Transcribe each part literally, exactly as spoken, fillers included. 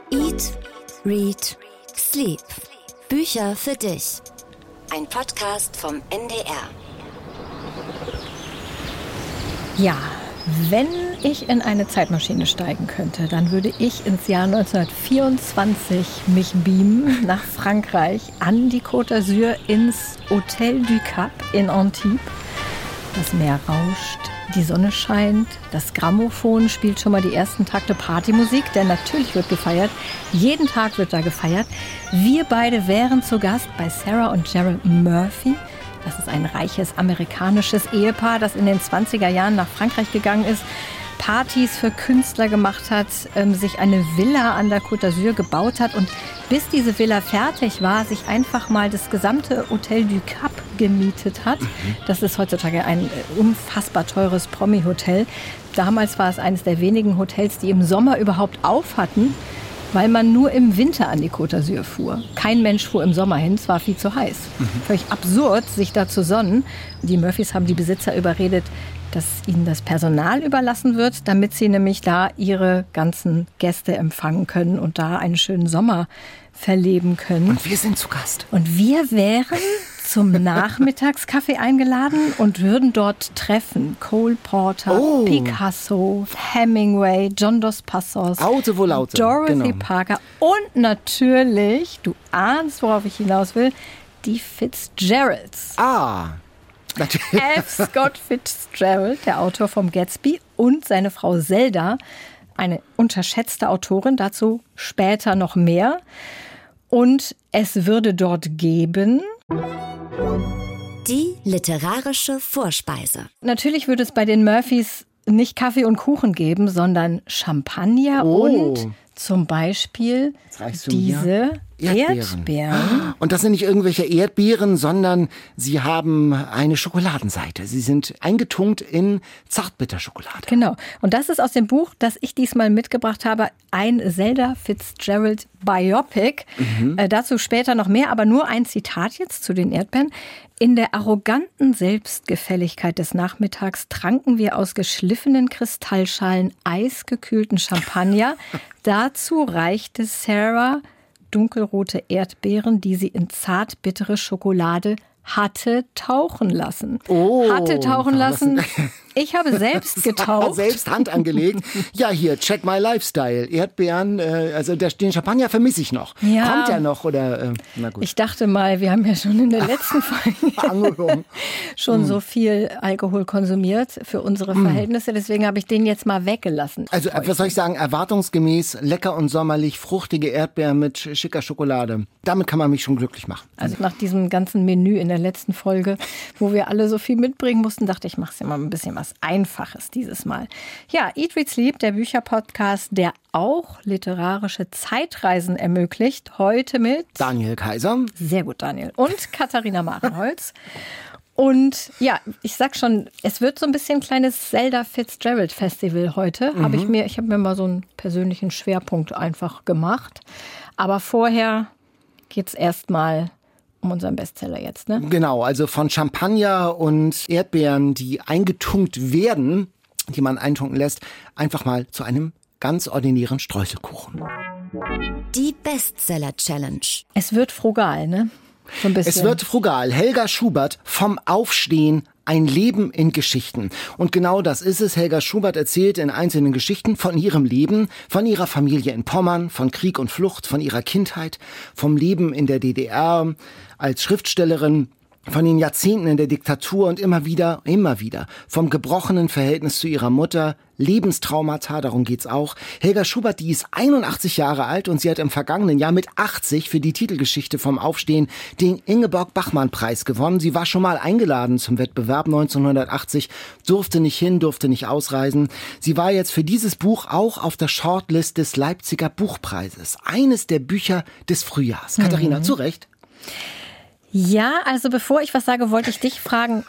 Eat, Read, Sleep. Bücher für dich. Ein Podcast vom N D R. Ja, wenn ich in eine Zeitmaschine steigen könnte, dann würde ich ins Jahr neunzehnhundertvierundzwanzig mich beamen nach Frankreich an die Côte d'Azur ins Hotel du Cap in Antibes. Das Meer rauscht, die Sonne scheint, das Grammophon spielt schon mal die ersten Takte Partymusik, denn natürlich wird gefeiert. Jeden Tag wird da gefeiert. Wir beide wären zu Gast bei Sarah und Gerald Murphy. Das ist ein reiches amerikanisches Ehepaar, das in den zwanziger Jahren nach Frankreich gegangen ist, Partys für Künstler gemacht hat, ähm, sich eine Villa an der Côte d'Azur gebaut hat und bis diese Villa fertig war, sich einfach mal das gesamte Hotel du Cap gemietet hat. Das ist heutzutage ein unfassbar teures Promi-Hotel. Damals war es eines der wenigen Hotels, die im Sommer überhaupt auf hatten, weil man nur im Winter an die Côte d'Azur fuhr. Kein Mensch fuhr im Sommer hin, es war viel zu heiß. Mhm. Völlig absurd, sich da zu sonnen. Die Murphys haben die Besitzer überredet, dass ihnen das Personal überlassen wird, damit sie nämlich da ihre ganzen Gäste empfangen können und da einen schönen Sommer verleben können. Und wir sind zu Gast. Und wir wären zum Nachmittagskaffee eingeladen und würden dort treffen Cole Porter, oh. Picasso, Hemingway, John Dos Passos, Laute, wo Laute. Dorothy genau. Parker und natürlich, du ahnst, worauf ich hinaus will, die Fitzgeralds. Ah, natürlich. F. Scott Fitzgerald, der Autor vom Gatsby, und seine Frau Zelda, eine unterschätzte Autorin, dazu später noch mehr. Und es würde dort geben die literarische Vorspeise. Natürlich würde es bei den Murphys nicht Kaffee und Kuchen geben, sondern Champagner oh. und zum Beispiel diese Erdbeeren. Erdbeeren. Und das sind nicht irgendwelche Erdbeeren, sondern sie haben eine Schokoladenseite. Sie sind eingetunkt in Zartbitterschokolade. Genau. Und das ist aus dem Buch, das ich diesmal mitgebracht habe, ein Zelda Fitzgerald Biopic. Mhm. Äh, dazu später noch mehr, aber nur ein Zitat jetzt zu den Erdbeeren. In der arroganten Selbstgefälligkeit des Nachmittags tranken wir aus geschliffenen Kristallschalen eisgekühlten Champagner. Dazu reichte Sarah dunkelrote Erdbeeren, die sie in zartbittere Schokolade hatte tauchen lassen. Oh, hatte tauchen lassen. Ich habe selbst getaucht. Selbst Hand angelegt. Ja, hier, check my lifestyle. Erdbeeren, äh, also der, den Champagner vermisse ich noch. Ja. Kommt er noch? Oder, äh, na gut. Ich dachte mal, wir haben ja schon in der letzten Folge schon mm. so viel Alkohol konsumiert für unsere Verhältnisse. Deswegen habe ich den jetzt mal weggelassen. Also, was soll ich sagen? Erwartungsgemäß, lecker und sommerlich, fruchtige Erdbeeren mit schicker Schokolade. Damit kann man mich schon glücklich machen. Also nach diesem ganzen Menü in der letzten Folge, wo wir alle so viel mitbringen mussten, dachte ich, mach's ja mal ein bisschen was Einfaches dieses Mal. Ja, Eat, Read, Sleep, der Bücherpodcast, der auch literarische Zeitreisen ermöglicht. Heute mit Daniel Kaiser. Sehr gut, Daniel. Und Katharina Marenholz. Und ja, ich sag schon, es wird so ein bisschen ein kleines Zelda Fitzgerald Festival heute. Mhm. Habe ich mir, ich habe mir mal so einen persönlichen Schwerpunkt einfach gemacht. Aber vorher geht's erstmal um unseren Bestseller jetzt, ne? Genau, also von Champagner und Erdbeeren, die eingetunkt werden, die man eintunken lässt, einfach mal zu einem ganz ordinären Streuselkuchen. Die Bestseller-Challenge. Es wird frugal, ne? So ein bisschen. Es wird frugal. Helga Schubert, vom Aufstehen, ein Leben in Geschichten. Und genau das ist es. Helga Schubert erzählt in einzelnen Geschichten von ihrem Leben, von ihrer Familie in Pommern, von Krieg und Flucht, von ihrer Kindheit, vom Leben in der D D R als Schriftstellerin, von den Jahrzehnten in der Diktatur und immer wieder, immer wieder vom gebrochenen Verhältnis zu ihrer Mutter, Lebenstraumata, darum geht's auch. Helga Schubert, die ist einundachtzig Jahre alt und sie hat im vergangenen Jahr mit achtzig für die Titelgeschichte vom Aufstehen den Ingeborg-Bachmann-Preis gewonnen. Sie war schon mal eingeladen zum Wettbewerb neunzehnhundertachtzig, durfte nicht hin, durfte nicht ausreisen. Sie war jetzt für dieses Buch auch auf der Shortlist des Leipziger Buchpreises. Eines der Bücher des Frühjahrs. Mhm. Katharina, zu Recht. Ja, also bevor ich was sage, wollte ich dich fragen,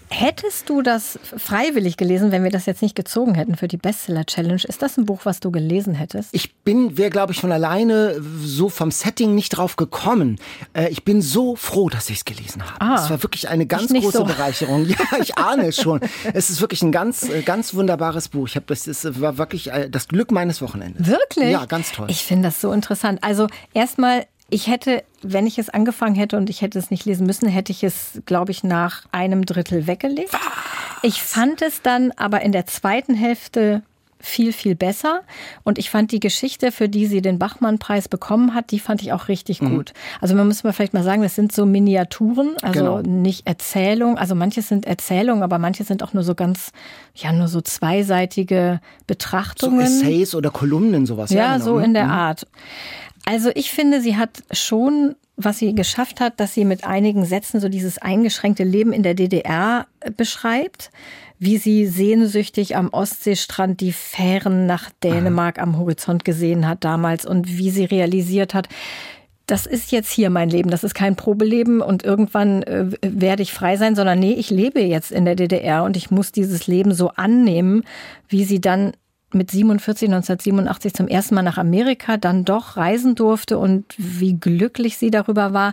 Hättest du das freiwillig gelesen, wenn wir das jetzt nicht gezogen hätten für die Bestseller-Challenge? Ist das ein Buch, was du gelesen hättest? Ich bin, wäre glaube ich von alleine so vom Setting nicht drauf gekommen. Äh, ich bin so froh, dass ich es gelesen habe. Ah, es war wirklich eine ganz nicht große so. Bereicherung. Ja, ich ahne es schon. Es ist wirklich ein ganz, ganz wunderbares Buch. Ich habe das, das war wirklich das Glück meines Wochenendes. Wirklich? Ja, ganz toll. Ich finde das so interessant. Also erstmal, ich hätte, wenn ich es angefangen hätte und ich hätte es nicht lesen müssen, hätte ich es, glaube ich, nach einem Drittel weggelegt. Was? Ich fand es dann aber in der zweiten Hälfte viel, viel besser. Und ich fand die Geschichte, für die sie den Bachmann-Preis bekommen hat, die fand ich auch richtig mhm. gut. Also man muss mal vielleicht mal sagen, das sind so Miniaturen, also genau. nicht Erzählung. Also manches sind Erzählungen, aber manche sind auch nur so ganz, ja, nur so zweiseitige Betrachtungen. So Essays oder Kolumnen, sowas. Ja, ja genau. so in der mhm. Art. Also ich finde, sie hat schon, was sie geschafft hat, dass sie mit einigen Sätzen so dieses eingeschränkte Leben in der D D R beschreibt, wie sie sehnsüchtig am Ostseestrand die Fähren nach Dänemark Aha. am Horizont gesehen hat damals und wie sie realisiert hat, das ist jetzt hier mein Leben, das ist kein Probeleben und irgendwann äh, werde ich frei sein, sondern nee, ich lebe jetzt in der D D R und ich muss dieses Leben so annehmen, wie sie dann mit siebenundvierzig, neunzehnhundertsiebenundachtzig zum ersten Mal nach Amerika dann doch reisen durfte und wie glücklich sie darüber war.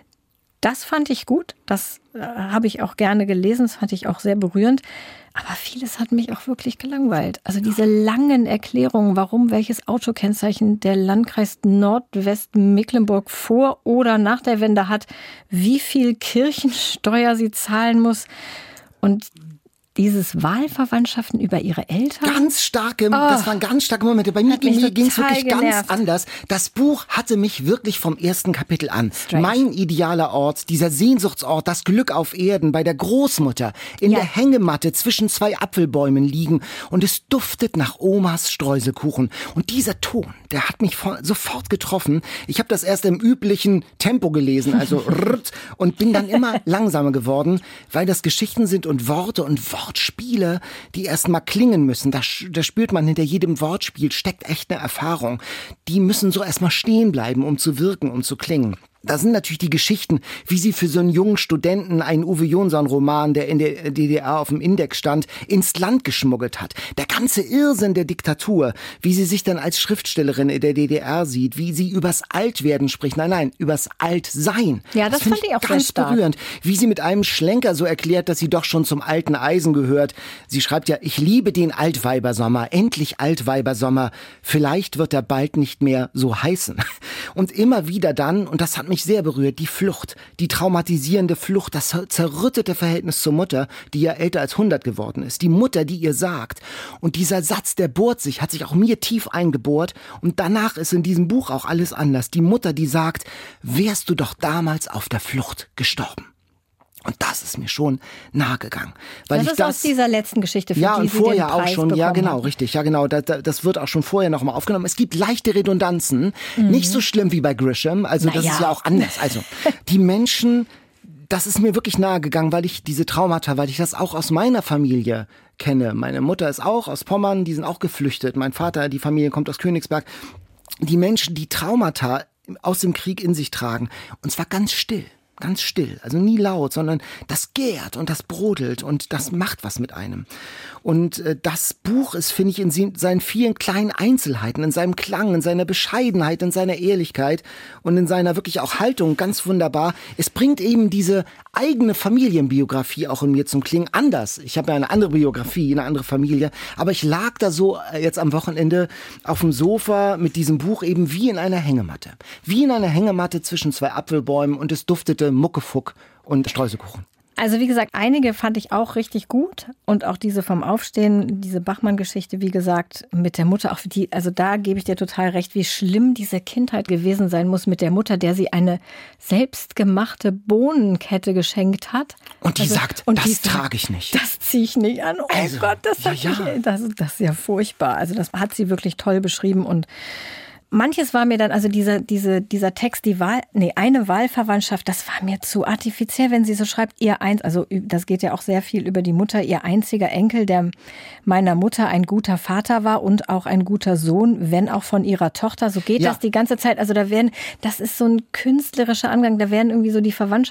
Das fand ich gut, das äh, habe ich auch gerne gelesen, das fand ich auch sehr berührend. Aber vieles hat mich auch wirklich gelangweilt. Also diese langen Erklärungen, warum welches Autokennzeichen der Landkreis Nordwestmecklenburg vor oder nach der Wende hat, wie viel Kirchensteuer sie zahlen muss und dieses Wahlverwandtschaften über ihre Eltern. Ganz starke, oh, das waren ganz starke Momente. Bei mir ging es wirklich genervt. ganz anders. Das Buch hatte mich wirklich vom ersten Kapitel an. Strange. Mein idealer Ort, dieser Sehnsuchtsort, das Glück auf Erden, bei der Großmutter, in ja. der Hängematte zwischen zwei Apfelbäumen liegen und es duftet nach Omas Streuselkuchen. Und dieser Ton, der hat mich sofort getroffen. Ich habe das erst im üblichen Tempo gelesen, also und bin dann immer langsamer geworden, weil das Geschichten sind und Worte und Worte. Wortspiele, die erst mal klingen müssen. Da, da spürt man, hinter jedem Wortspiel steckt echt eine Erfahrung. Die müssen so erst mal stehen bleiben, um zu wirken, um zu klingen. Da sind natürlich die Geschichten, wie sie für so einen jungen Studenten einen Uwe Jonsson-Roman, der in der D D R auf dem Index stand, ins Land geschmuggelt hat. Der ganze Irrsinn der Diktatur, wie sie sich dann als Schriftstellerin in der D D R sieht, wie sie übers Altwerden spricht. Nein, nein, übers Altsein. Ja, das, das fand ich auch ganz stark. berührend. Wie sie mit einem Schlenker so erklärt, dass sie doch schon zum alten Eisen gehört. Sie schreibt ja, ich liebe den Altweibersommer, endlich Altweibersommer. Vielleicht wird er bald nicht mehr so heißen. Und immer wieder dann, und das hat mich sehr berührt, die Flucht, die traumatisierende Flucht, das zerrüttete Verhältnis zur Mutter, die ja älter als hundert geworden ist. Die Mutter, die ihr sagt. Und dieser Satz, der bohrt sich, hat sich auch mir tief eingebohrt. Und danach ist in diesem Buch auch alles anders. Die Mutter, die sagt, wärst du doch damals auf der Flucht gestorben. Und das ist mir schon nahe gegangen. Weil das ich ist das, aus dieser letzten Geschichte, für ja, die und sie vorher den Preis auch schon, ja genau, hat. richtig, ja genau, das, das wird auch schon vorher noch mal aufgenommen. Es gibt leichte Redundanzen, mhm. nicht so schlimm wie bei Grisham, also Na das ja. ist ja auch anders. Also die Menschen, das ist mir wirklich nahe gegangen, weil ich diese Traumata, weil ich das auch aus meiner Familie kenne. Meine Mutter ist auch aus Pommern, die sind auch geflüchtet. Mein Vater, die Familie kommt aus Königsberg. Die Menschen, die Traumata aus dem Krieg in sich tragen, und zwar ganz still. Ganz still, also nie laut, sondern das gärt und das brodelt und das macht was mit einem. Und äh, das Buch ist, finde ich, in seinen vielen kleinen Einzelheiten, in seinem Klang, in seiner Bescheidenheit, in seiner Ehrlichkeit und in seiner wirklich auch Haltung ganz wunderbar. Es bringt eben diese eigene Familienbiografie auch in mir zum Klingen anders. Ich habe ja eine andere Biografie, eine andere Familie, aber ich lag da so jetzt am Wochenende auf dem Sofa mit diesem Buch eben wie in einer Hängematte. Wie in einer Hängematte zwischen zwei Apfelbäumen und es duftete Muckefuck und Streuselkuchen. Also wie gesagt, einige fand ich auch richtig gut und auch diese vom Aufstehen, diese Bachmann-Geschichte, wie gesagt, mit der Mutter, auch für die, also da gebe ich dir total recht, wie schlimm diese Kindheit gewesen sein muss mit der Mutter, der sie eine selbstgemachte Bohnenkette geschenkt hat. Und die also, sagt, und das die trage ich nicht. Das ziehe ich nicht an. Oh also, Gott, das, ja, hat ja. Mich, das, das ist ja furchtbar. Also das hat sie wirklich toll beschrieben und manches war mir dann, also dieser, diese, dieser Text, die Wahl, nee, eine Wahlverwandtschaft, das war mir zu artifiziell, wenn sie so schreibt, ihr eins, also das geht ja auch sehr viel über die Mutter, ihr einziger Enkel, der meiner Mutter ein guter Vater war und auch ein guter Sohn, wenn auch von ihrer Tochter, so geht ja. das die ganze Zeit, also da werden, das ist so ein künstlerischer Angang, da werden irgendwie so die Verwandtschafts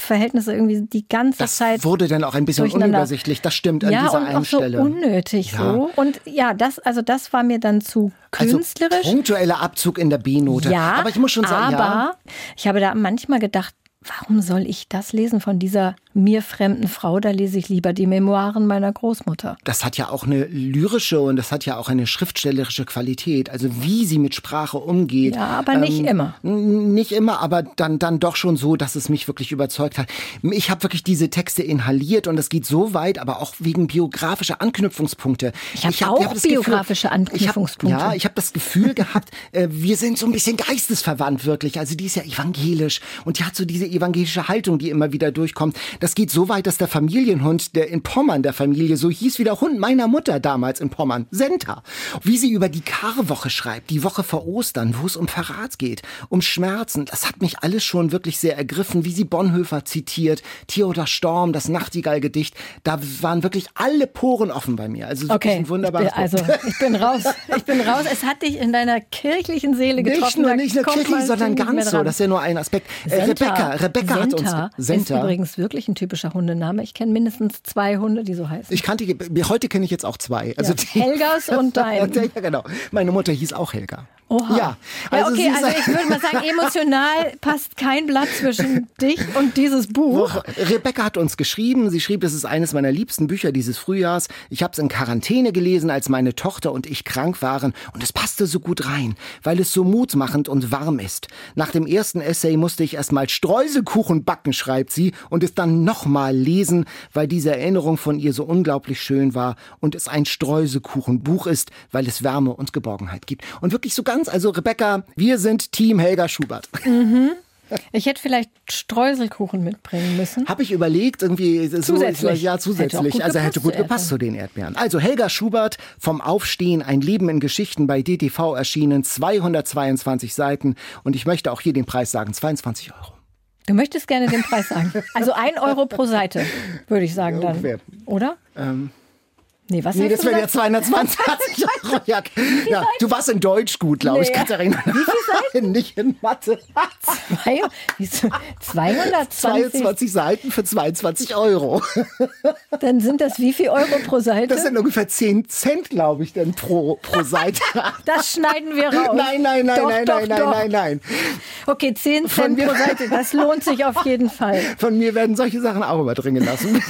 Verhältnisse irgendwie die ganze das Zeit. Das wurde dann auch ein bisschen unübersichtlich, das stimmt an ja, dieser und einen auch so Stelle. unnötig ja. so. Und ja, das, also das war mir dann zu künstlerisch. Also punktueller Abzug in der B-Note. Ja, aber ich muss schon sagen, aber ja. ich habe da manchmal gedacht, warum soll ich das lesen von dieser mir fremden Frau? Da lese ich lieber die Memoiren meiner Großmutter. Das hat ja auch eine lyrische und das hat ja auch eine schriftstellerische Qualität. Also wie sie mit Sprache umgeht. Ja, aber nicht ähm, immer. Nicht immer, aber dann, dann doch schon so, dass es mich wirklich überzeugt hat. Ich habe wirklich diese Texte inhaliert und das geht so weit, aber auch wegen biografischer Anknüpfungspunkte. Ich habe hab, auch ich hab biografische Gefühl, Anknüpfungspunkte. Ich hab, ja, ich habe das Gefühl gehabt, äh, wir sind so ein bisschen geistesverwandt wirklich. Also die ist ja evangelisch und die hat so diese evangelische Haltung, die immer wieder durchkommt. Das geht so weit, dass der Familienhund, der in Pommern der Familie, so hieß wie der Hund meiner Mutter damals in Pommern, Senta. Wie sie über die Karwoche schreibt, die Woche vor Ostern, wo es um Verrat geht, um Schmerzen. Das hat mich alles schon wirklich sehr ergriffen, wie sie Bonhoeffer zitiert, Theodor Storm, das Nachtigall-Gedicht. Da waren wirklich alle Poren offen bei mir. Also wirklich okay, ein wunderbares ich bin, also ich bin raus. Ich bin raus. Es hat dich in deiner kirchlichen Seele getroffen. Nicht nur nicht nur kirchlich, sondern ganz so. Das ist ja nur ein Aspekt. Äh, Rebecca, Rebecca hat uns... Senta ist übrigens wirklich ein typischer Hundename. Ich kenne mindestens zwei Hunde, die so heißen. Ich kannte, heute kenne ich jetzt auch zwei. Also ja, die, Helgas und dein. Ja, genau. Meine Mutter hieß auch Helga. Oha. Ja, also ja, okay, also ich würde mal sagen, emotional passt kein Blatt zwischen dich und dieses Buch. Rebecca hat uns geschrieben, sie schrieb, es ist eines meiner liebsten Bücher dieses Frühjahrs. Ich habe es in Quarantäne gelesen, als meine Tochter und ich krank waren und es passte so gut rein, weil es so mutmachend und warm ist. Nach dem ersten Essay musste ich erst mal Streuselkuchen backen, schreibt sie, und es dann nochmal lesen, weil diese Erinnerung von ihr so unglaublich schön war und es ein Streuselkuchenbuch ist, weil es Wärme und Geborgenheit gibt. Und wirklich so ganz Also Rebecca, wir sind Team Helga Schubert. Mhm. Ich hätte vielleicht Streuselkuchen mitbringen müssen. Habe ich überlegt, irgendwie so, zusätzlich. Ja, zusätzlich. Hätte also hätte gut gepasst zu den Erdbeeren. Also Helga Schubert, vom Aufstehen, ein Leben in Geschichten, bei D T V erschienen, zweihundertzweiundzwanzig Seiten. Und ich möchte auch hier den Preis sagen, zweiundzwanzig Euro. Du möchtest gerne den Preis sagen. Also ein Euro pro Seite, würde ich sagen dann. Ungefähr. Oder? Ähm. Nee, was nee, hast das wären ja zweihundertzwanzig Euro. Ja, ja, du warst in Deutsch gut, glaube ich, nee. Katharina. Wie viel Seiten? Nicht in Mathe. Zwei, zweihundertzwanzig zweiundzwanzig Seiten für zweiundzwanzig Euro. Dann sind das wie viel Euro pro Seite? Das sind ungefähr zehn Cent, glaube ich, denn pro, pro Seite. Das schneiden wir raus. Nein, nein, nein, doch, nein, doch, nein, doch. nein, nein, nein. Okay, zehn Cent pro Seite, das lohnt sich auf jeden Fall. Von mir werden solche Sachen auch überdringen lassen.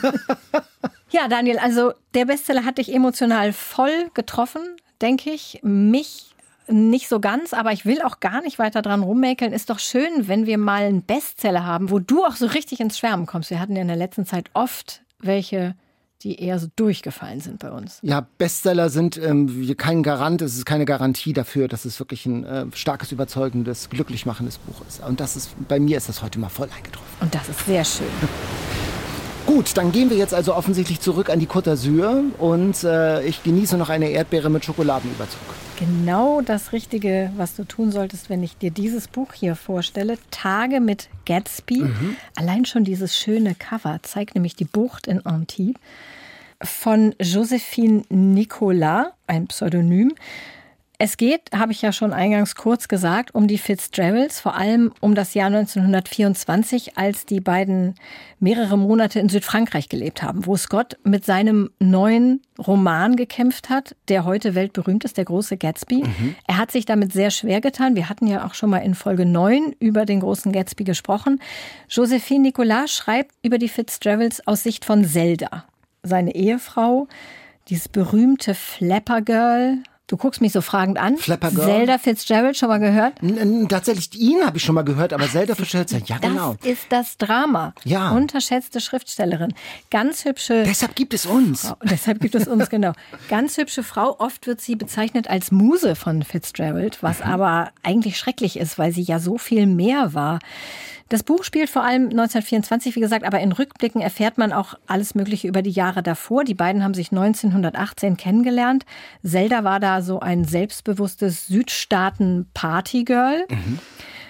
Ja, Daniel, also der Bestseller hat dich emotional voll getroffen, denke ich. Mich nicht so ganz, aber ich will auch gar nicht weiter dran rummäkeln. Ist doch schön, wenn wir mal einen Bestseller haben, wo du auch so richtig ins Schwärmen kommst. Wir hatten ja in der letzten Zeit oft welche, die eher so durchgefallen sind bei uns. Ja, Bestseller sind ähm, kein Garant, es ist keine Garantie dafür, dass es wirklich ein äh, starkes, überzeugendes, glücklich machendes Buch ist. Und das ist, bei mir ist das heute mal voll eingetroffen. Und das ist sehr schön. Gut, dann gehen wir jetzt also offensichtlich zurück an die Côte d'Azur und äh, ich genieße noch eine Erdbeere mit Schokoladenüberzug. Genau das Richtige, was du tun solltest, wenn ich dir dieses Buch hier vorstelle. Tage mit Gatsby. Mhm. Allein schon dieses schöne Cover zeigt nämlich die Bucht in Antibes von Joséphine Nicolas, ein Pseudonym. Es geht, habe ich ja schon eingangs kurz gesagt, um die Fitzgeralds, vor allem um das Jahr neunzehnhundertvierundzwanzig, als die beiden mehrere Monate in Südfrankreich gelebt haben, wo Scott mit seinem neuen Roman gekämpft hat, der heute weltberühmt ist, der große Gatsby. Mhm. Er hat sich damit sehr schwer getan. Wir hatten ja auch schon mal in Folge neun über den großen Gatsby gesprochen. Joséphine Nicolas schreibt über die Fitzgeralds aus Sicht von Zelda, seine Ehefrau, dieses berühmte Flapper Girl. Du guckst mich so fragend an. Flapper Girl. Zelda Fitzgerald, schon mal gehört? N- tatsächlich, ihn habe ich schon mal gehört, aber Zelda Fitzgerald, ja genau. Das ist das Drama. Ja. Unterschätzte Schriftstellerin. Ganz hübsche... Deshalb gibt es uns. Frau, deshalb gibt es uns, genau. Ganz hübsche Frau. Oft wird sie bezeichnet als Muse von Fitzgerald, was mhm. aber eigentlich schrecklich ist, weil sie ja so viel mehr war. Das Buch spielt vor allem neunzehnhundertvierundzwanzig, wie gesagt, aber in Rückblicken erfährt man auch alles Mögliche über die Jahre davor. Die beiden haben sich neunzehnhundertachtzehn kennengelernt. Zelda war da so ein selbstbewusstes Südstaaten-Partygirl. Mhm.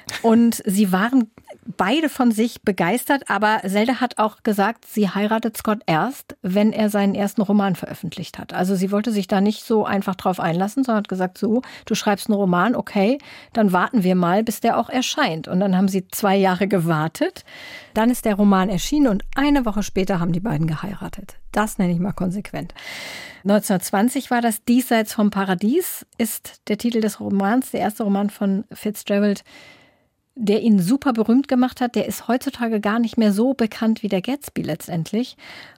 Und sie waren beide von sich begeistert, aber Zelda hat auch gesagt, sie heiratet Scott erst, wenn er seinen ersten Roman veröffentlicht hat. Also sie wollte sich da nicht so einfach drauf einlassen, sondern hat gesagt, so, du schreibst einen Roman, okay, dann warten wir mal, bis der auch erscheint. Und dann haben sie zwei Jahre gewartet. Dann ist der Roman erschienen und eine Woche später haben die beiden geheiratet. Das nenne ich mal konsequent. neunzehnhundertzwanzig war das Diesseits vom Paradies, ist der Titel des Romans, der erste Roman von Fitzgerald, der ihn super berühmt gemacht hat. Der ist heutzutage gar nicht mehr so bekannt wie der Gatsby letztendlich.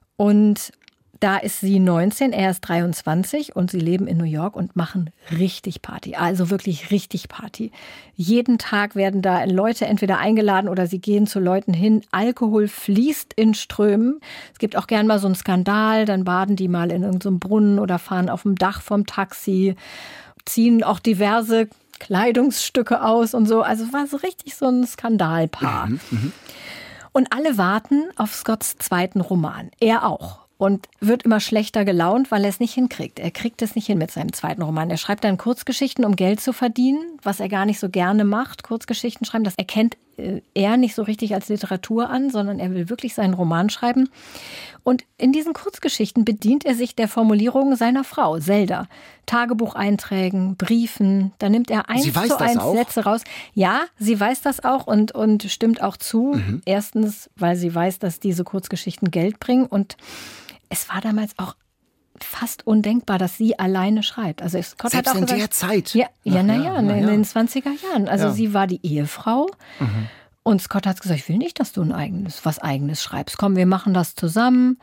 Und da ist sie neunzehn, er ist dreiundzwanzig und sie leben in New York und machen richtig Party. Also wirklich richtig Party. Jeden Tag werden da Leute entweder eingeladen oder sie gehen zu Leuten hin. Alkohol fließt in Strömen. Es gibt auch gern mal so einen Skandal. Dann baden die mal in irgendeinem Brunnen oder fahren auf dem Dach vom Taxi, ziehen auch diverse Kleidungsstücke aus und so. Also war so richtig so ein Skandalpaar. Mhm, mh. Und alle warten auf Scotts zweiten Roman. Er auch. Und wird immer schlechter gelaunt, weil er es nicht hinkriegt. Er kriegt es nicht hin mit seinem zweiten Roman. Er schreibt dann Kurzgeschichten, um Geld zu verdienen, was er gar nicht so gerne macht. Kurzgeschichten schreiben, das erkennt er nicht so richtig als Literatur an, sondern er will wirklich seinen Roman schreiben. Und in diesen Kurzgeschichten bedient er sich der Formulierungen seiner Frau, Zelda. Tagebucheinträgen, Briefen, da nimmt er eins zu eins Sätze raus. Ja, sie weiß das auch und, und stimmt auch zu. Mhm. Erstens, weil sie weiß, dass diese Kurzgeschichten Geld bringen, und es war damals auch fast undenkbar, dass sie alleine schreibt. Also Scott Selbst hat auch in gesagt, der Zeit? Ja, ja, naja, na ja, in na ja. den zwanziger Jahren. Also ja. sie war die Ehefrau. Mhm. Und Scott hat gesagt, ich will nicht, dass du ein eigenes, was Eigenes schreibst. Komm, wir machen das zusammen.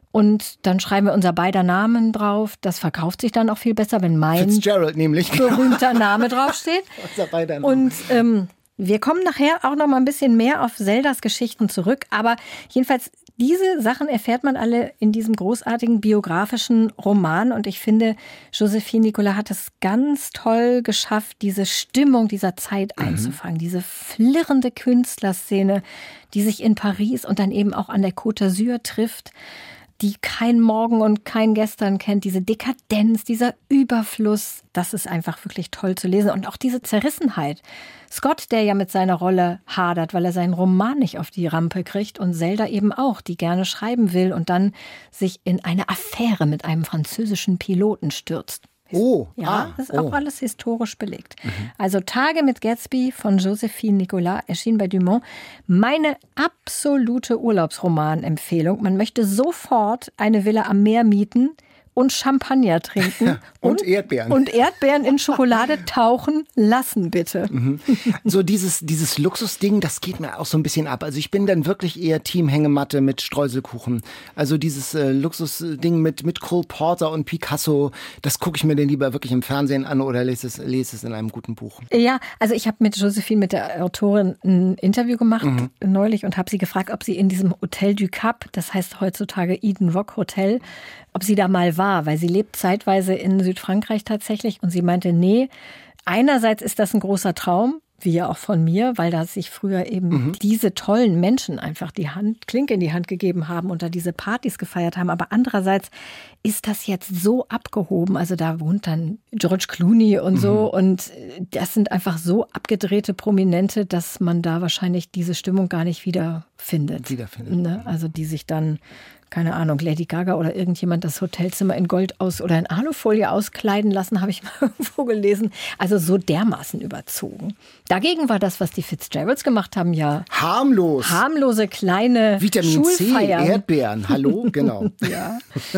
Und dann schreiben wir unser beider Namen drauf. Das verkauft sich dann auch viel besser, wenn mein Fitzgerald nämlich berühmter Name draufsteht. Unser beider Name. Und ähm, wir kommen nachher auch noch mal ein bisschen mehr auf Zeldas Geschichten zurück. Aber jedenfalls, diese Sachen erfährt man alle in diesem großartigen biografischen Roman. Und ich finde, Joséphine Nicolas hat es ganz toll geschafft, diese Stimmung dieser Zeit mhm. einzufangen. Diese flirrende Künstlerszene, die sich in Paris und dann eben auch an der Côte d'Azur trifft, die kein Morgen und kein Gestern kennt, diese Dekadenz, dieser Überfluss, das ist einfach wirklich toll zu lesen. Und auch diese Zerrissenheit. Scott, der ja mit seiner Rolle hadert, weil er seinen Roman nicht auf die Rampe kriegt, und Zelda eben auch, die gerne schreiben will und dann sich in eine Affäre mit einem französischen Piloten stürzt. Oh, ja, ah, das ist oh. auch alles historisch belegt. Mhm. Also Tage mit Gatsby von Joséphine Nicolas erschien bei Dumont. Meine absolute Urlaubsroman-Empfehlung. Man möchte sofort eine Villa am Meer mieten und Champagner trinken. und, und Erdbeeren. Und Erdbeeren in Schokolade tauchen lassen, bitte. Mhm. So dieses, dieses Luxusding, das geht mir auch so ein bisschen ab. Also ich bin dann wirklich eher Team Hängematte mit Streuselkuchen. Also dieses äh, Luxusding mit, mit Cole Porter und Picasso, das gucke ich mir dann lieber wirklich im Fernsehen an oder lese es, lese es in einem guten Buch. Ja, also ich habe mit Joséphine, mit der Autorin, ein Interview gemacht mhm. neulich und habe sie gefragt, ob sie in diesem Hotel du Cap, das heißt heutzutage Eden Rock Hotel, ob sie da mal war, weil sie lebt zeitweise in Südfrankreich tatsächlich, und sie meinte, nee, einerseits ist das ein großer Traum, wie ja auch von mir, weil da sich früher eben mhm. diese tollen Menschen einfach die Hand, Klinke in die Hand gegeben haben und da diese Partys gefeiert haben, aber andererseits ist das jetzt so abgehoben, also da wohnt dann George Clooney und mhm. so, und das sind einfach so abgedrehte Prominente, dass man da wahrscheinlich diese Stimmung gar nicht wiederfindet. Wiederfindet. Ne? Also die sich dann, keine Ahnung, Lady Gaga oder irgendjemand das Hotelzimmer in Gold aus oder in Alufolie auskleiden lassen, habe ich mal irgendwo gelesen. Also so dermaßen überzogen. Dagegen war das, was die Fitzgeralds gemacht haben, ja harmlos. Harmlose kleine Vitamin Schulfeiern. C, Erdbeeren, hallo, genau. Ja.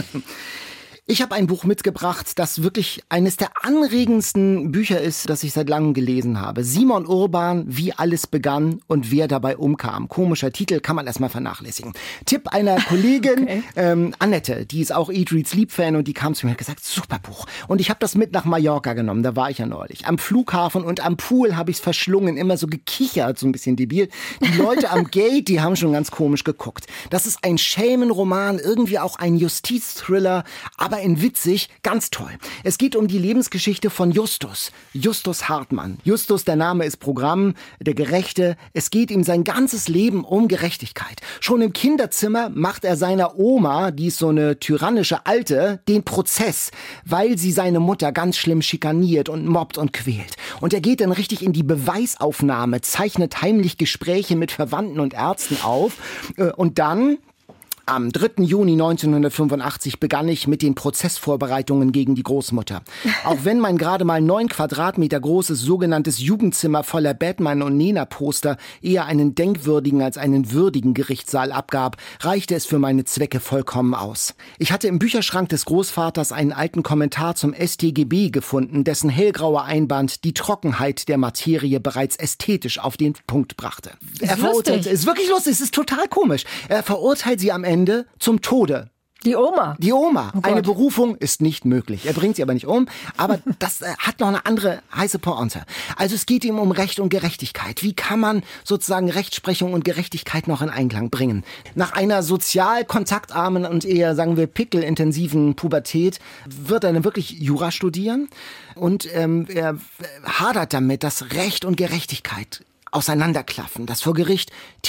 Ich habe ein Buch mitgebracht, das wirklich eines der anregendsten Bücher ist, das ich seit langem gelesen habe. Simon Urban, wie alles begann und wer dabei umkam. Komischer Titel, kann man erstmal vernachlässigen. Tipp einer Kollegin, okay. ähm, Annette, die ist auch Eat, Read, Sleep-Fan, und die kam zu mir und hat gesagt, super Buch. Und ich habe das mit nach Mallorca genommen, da war ich ja neulich. Am Flughafen und am Pool habe ich es verschlungen, immer so gekichert, so ein bisschen debil. Die Leute am Gate, die haben schon ganz komisch geguckt. Das ist ein Schelmenroman, irgendwie auch ein Justizthriller, aber aber in witzig, ganz toll. Es geht um die Lebensgeschichte von Justus, Justus Hartmann. Justus, der Name ist Programm, der Gerechte. Es geht ihm sein ganzes Leben um Gerechtigkeit. Schon im Kinderzimmer macht er seiner Oma, die ist so eine tyrannische Alte, den Prozess, weil sie seine Mutter ganz schlimm schikaniert und mobbt und quält. Und er geht dann richtig in die Beweisaufnahme, zeichnet heimlich Gespräche mit Verwandten und Ärzten auf. Und dann... Am dritten Juni neunzehnhundertfünfundachtzig begann ich mit den Prozessvorbereitungen gegen die Großmutter. Auch wenn mein gerade mal neun Quadratmeter großes sogenanntes Jugendzimmer voller Batman- und Nena-Poster eher einen denkwürdigen als einen würdigen Gerichtssaal abgab, reichte es für meine Zwecke vollkommen aus. Ich hatte im Bücherschrank des Großvaters einen alten Kommentar zum S t G B gefunden, dessen hellgrauer Einband die Trockenheit der Materie bereits ästhetisch auf den Punkt brachte. Ist er verurteilt, lustig. ist wirklich lustig, es ist total komisch. Er verurteilt sie am Ende Ende zum Tode. Die Oma. Die Oma. Oh eine Gott. Berufung ist nicht möglich. Er bringt sie aber nicht um. Aber das äh, hat noch eine andere heiße Pointe. Also es geht ihm um Recht und Gerechtigkeit. Wie kann man sozusagen Rechtsprechung und Gerechtigkeit noch in Einklang bringen? Nach einer sozial kontaktarmen und eher, sagen wir, pickelintensiven Pubertät wird er dann wirklich Jura studieren. Und ähm, er hadert damit, dass Recht und Gerechtigkeit auseinanderklaffen, dass vor Gericht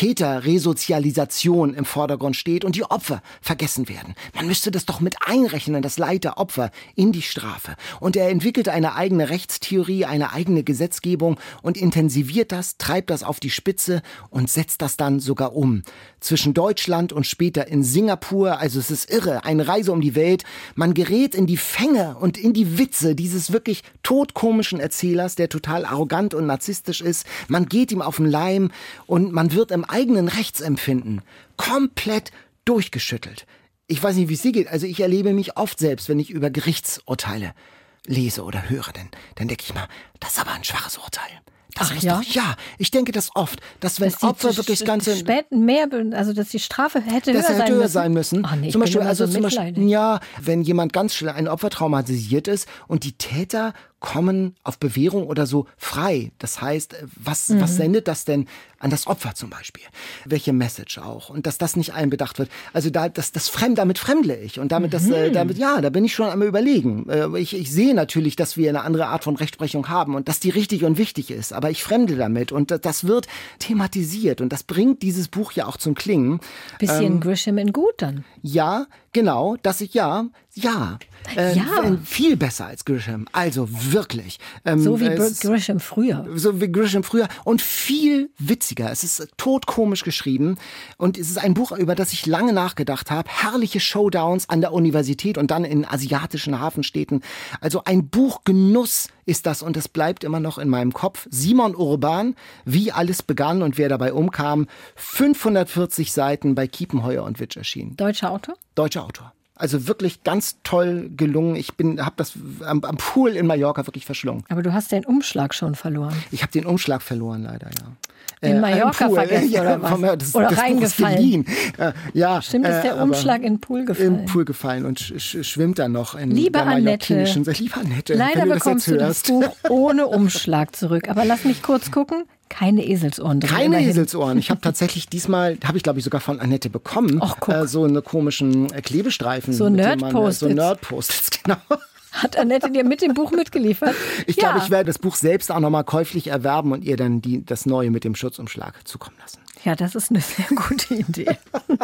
Täterresozialisation im Vordergrund steht und die Opfer vergessen werden. Man müsste das doch mit einrechnen, das Leid der Opfer in die Strafe. Und er entwickelt eine eigene Rechtstheorie, eine eigene Gesetzgebung und intensiviert das, treibt das auf die Spitze und setzt das dann sogar um. Zwischen Deutschland und später in Singapur, also es ist irre, eine Reise um die Welt. Man gerät in die Fänge und in die Witze dieses wirklich todkomischen Erzählers, der total arrogant und narzisstisch ist. Man geht ihm auf den Leim und man wird im eigenen Rechtsempfinden komplett durchgeschüttelt. Ich weiß nicht, wie es dir geht. Also ich erlebe mich oft selbst, wenn ich über Gerichtsurteile lese oder höre. Denn dann denke ich mal, das ist aber ein schwaches Urteil. Das Ach muss ja? doch, ja, ich denke das oft, dass wenn Dass die Opfer zu- wirklich das Ganze... spät mehr, also dass die Strafe hätte höher Das hätte sein höher müssen. sein müssen. Ach nee, ich zum bin Beispiel, immer also so zum Beispiel, mitleidig. ja, wenn jemand ganz schnell ein Opfer traumatisiert ist und die Täter kommen auf Bewährung oder so frei. Das heißt, was, Mhm. was sendet das denn an das Opfer zum Beispiel? Welche Message auch? Und dass das nicht einbedacht wird. Also da, das, das Fremd, damit fremdle ich. Und damit, das, äh, damit, ja, da bin ich schon am Überlegen. Äh, ich, ich sehe natürlich, dass wir eine andere Art von Rechtsprechung haben und dass die richtig und wichtig ist. Aber ich fremde damit. Und das, das wird thematisiert. Und das bringt dieses Buch ja auch zum Klingen. Bisschen Ähm, Grisham in gut dann. Ja, genau, dass ich, ja, ja. Äh, Ja. Viel besser als Grisham. Also wirklich. Ähm, So wie es- Grisham früher. so wie Grisham früher und viel witziger. Es ist todkomisch geschrieben und es ist ein Buch, über das ich lange nachgedacht habe. Herrliche Showdowns an der Universität und dann in asiatischen Hafenstädten. Also ein Buchgenuss ist das und es bleibt immer noch in meinem Kopf. Simon Urban, wie alles begann und wer dabei umkam. fünfhundertvierzig Seiten bei Kiepenheuer und Witsch erschienen. Deutscher Autor? Deutscher Autor. Also wirklich ganz toll gelungen. Ich bin, habe das am, am Pool in Mallorca wirklich verschlungen. Aber du hast den Umschlag schon verloren. Ich habe den Umschlag verloren, leider, ja. In Äh, Mallorca im Pool. vergessen, ja, oder was? vom- Das, Oder das Buch ist reingefallen. geliehen. Äh, ja, Stimmt, ist äh, der aber Umschlag in den Pool gefallen? Im Pool gefallen und sch sch schwimmt dann noch in Liebe der Annette, mallorquinischen See. Liebe Annette, Leider wenn du bekommst das du jetzt das hörst. Buch ohne Umschlag zurück. Aber lass mich kurz gucken. Keine Eselsohren drin. Keine immerhin. Eselsohren. Ich habe tatsächlich diesmal, habe ich glaube ich sogar von Annette bekommen, Ach, guck. äh, so eine komischen äh, Klebestreifen. So mit denen man, äh, Nerd-Post-its. So Nerd-Post-its, genau. Hat Annette dir mit dem Buch mitgeliefert? Ich ja. glaube, ich werde das Buch selbst auch nochmal käuflich erwerben und ihr dann die, das Neue mit dem Schutzumschlag zukommen lassen. Ja, das ist eine sehr gute Idee.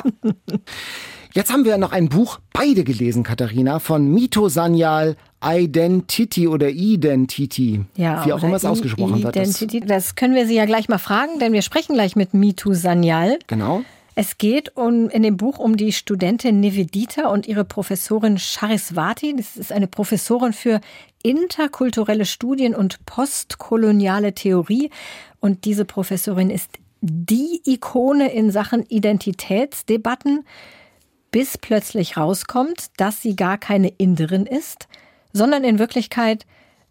Jetzt haben wir noch ein Buch, beide gelesen, Katharina, von Mito Sanyal, Identity oder Identity, Ja, wie auch oder immer es ausgesprochen wird. Das, Identity. Das können wir sie ja gleich mal fragen, denn wir sprechen gleich mit Mitu Sanyal. genau. Es geht um, in dem Buch um die Studentin Nivedita und ihre Professorin Chariswati. Das ist eine Professorin für interkulturelle Studien und postkoloniale Theorie. Und diese Professorin ist die Ikone in Sachen Identitätsdebatten, bis plötzlich rauskommt, dass sie gar keine Inderin ist, sondern in Wirklichkeit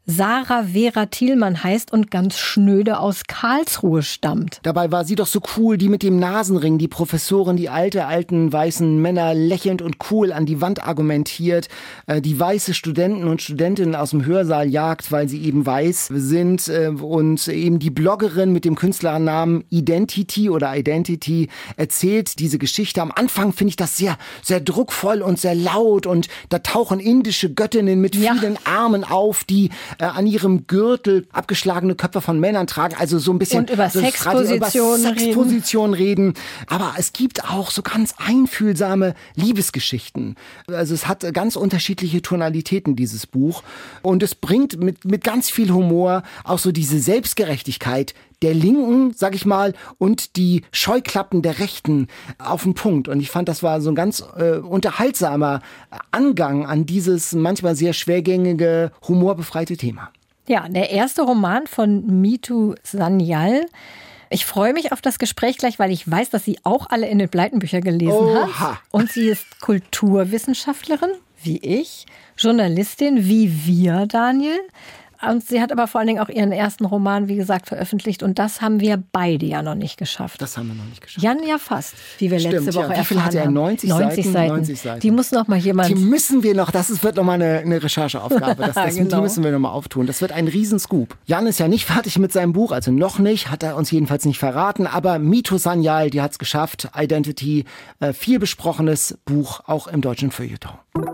Sarah Vera Thielmann heißt und ganz schnöde aus Karlsruhe stammt. Dabei war sie doch so cool, die mit dem Nasenring, die Professorin, die alte, alten, weißen Männer lächelnd und cool an die Wand argumentiert, äh, die weiße Studenten und Studentinnen aus dem Hörsaal jagt, weil sie eben weiß sind äh, und eben die Bloggerin mit dem Künstlernamen Identity oder Identity erzählt diese Geschichte. Am Anfang finde ich das sehr, sehr druckvoll und sehr laut und da tauchen indische Göttinnen mit Ja. vielen Armen auf, die äh, an ihrem Gürtel abgeschlagene Köpfe von Männern tragen, also so ein bisschen Und über so Sexpositionen über Sexpositionen reden. Aber es gibt auch so ganz einfühlsame Liebesgeschichten. Also es hat ganz unterschiedliche Tonalitäten, dieses Buch. Und es bringt mit, mit ganz viel Humor auch so diese Selbstgerechtigkeit der Linken, sag ich mal, und die Scheuklappen der Rechten auf den Punkt. Und ich fand, das war so ein ganz äh, unterhaltsamer Angang an dieses manchmal sehr schwergängige, humorbefreite Thema. Ja, der erste Roman von Mitu Sanyal. Ich freue mich auf das Gespräch gleich, weil ich weiß, dass sie auch alle Enid Blyton-Bücher gelesen Oha. hat. Und sie ist Kulturwissenschaftlerin, wie ich, Journalistin, wie wir, Daniel. Und sie hat aber vor allen Dingen auch ihren ersten Roman, wie gesagt, veröffentlicht. Und das haben wir beide ja noch nicht geschafft. Das haben wir noch nicht geschafft. Jan ja fast, wie wir Stimmt, letzte Woche ja. Wie erfahren viel hat er? haben. neunzig Seiten? neunzig Seiten. Die muss noch mal jemand... Die müssen wir noch, das ist, wird nochmal eine, eine Rechercheaufgabe. Das, das, Genau. Die müssen wir nochmal auftun. Das wird ein Riesenscoop. Jan ist ja nicht fertig mit seinem Buch, also noch nicht, hat er uns jedenfalls nicht verraten. Aber Mitu Sanyal, die hat es geschafft. Identity, äh, viel besprochenes Buch, auch im deutschen Feuilleton.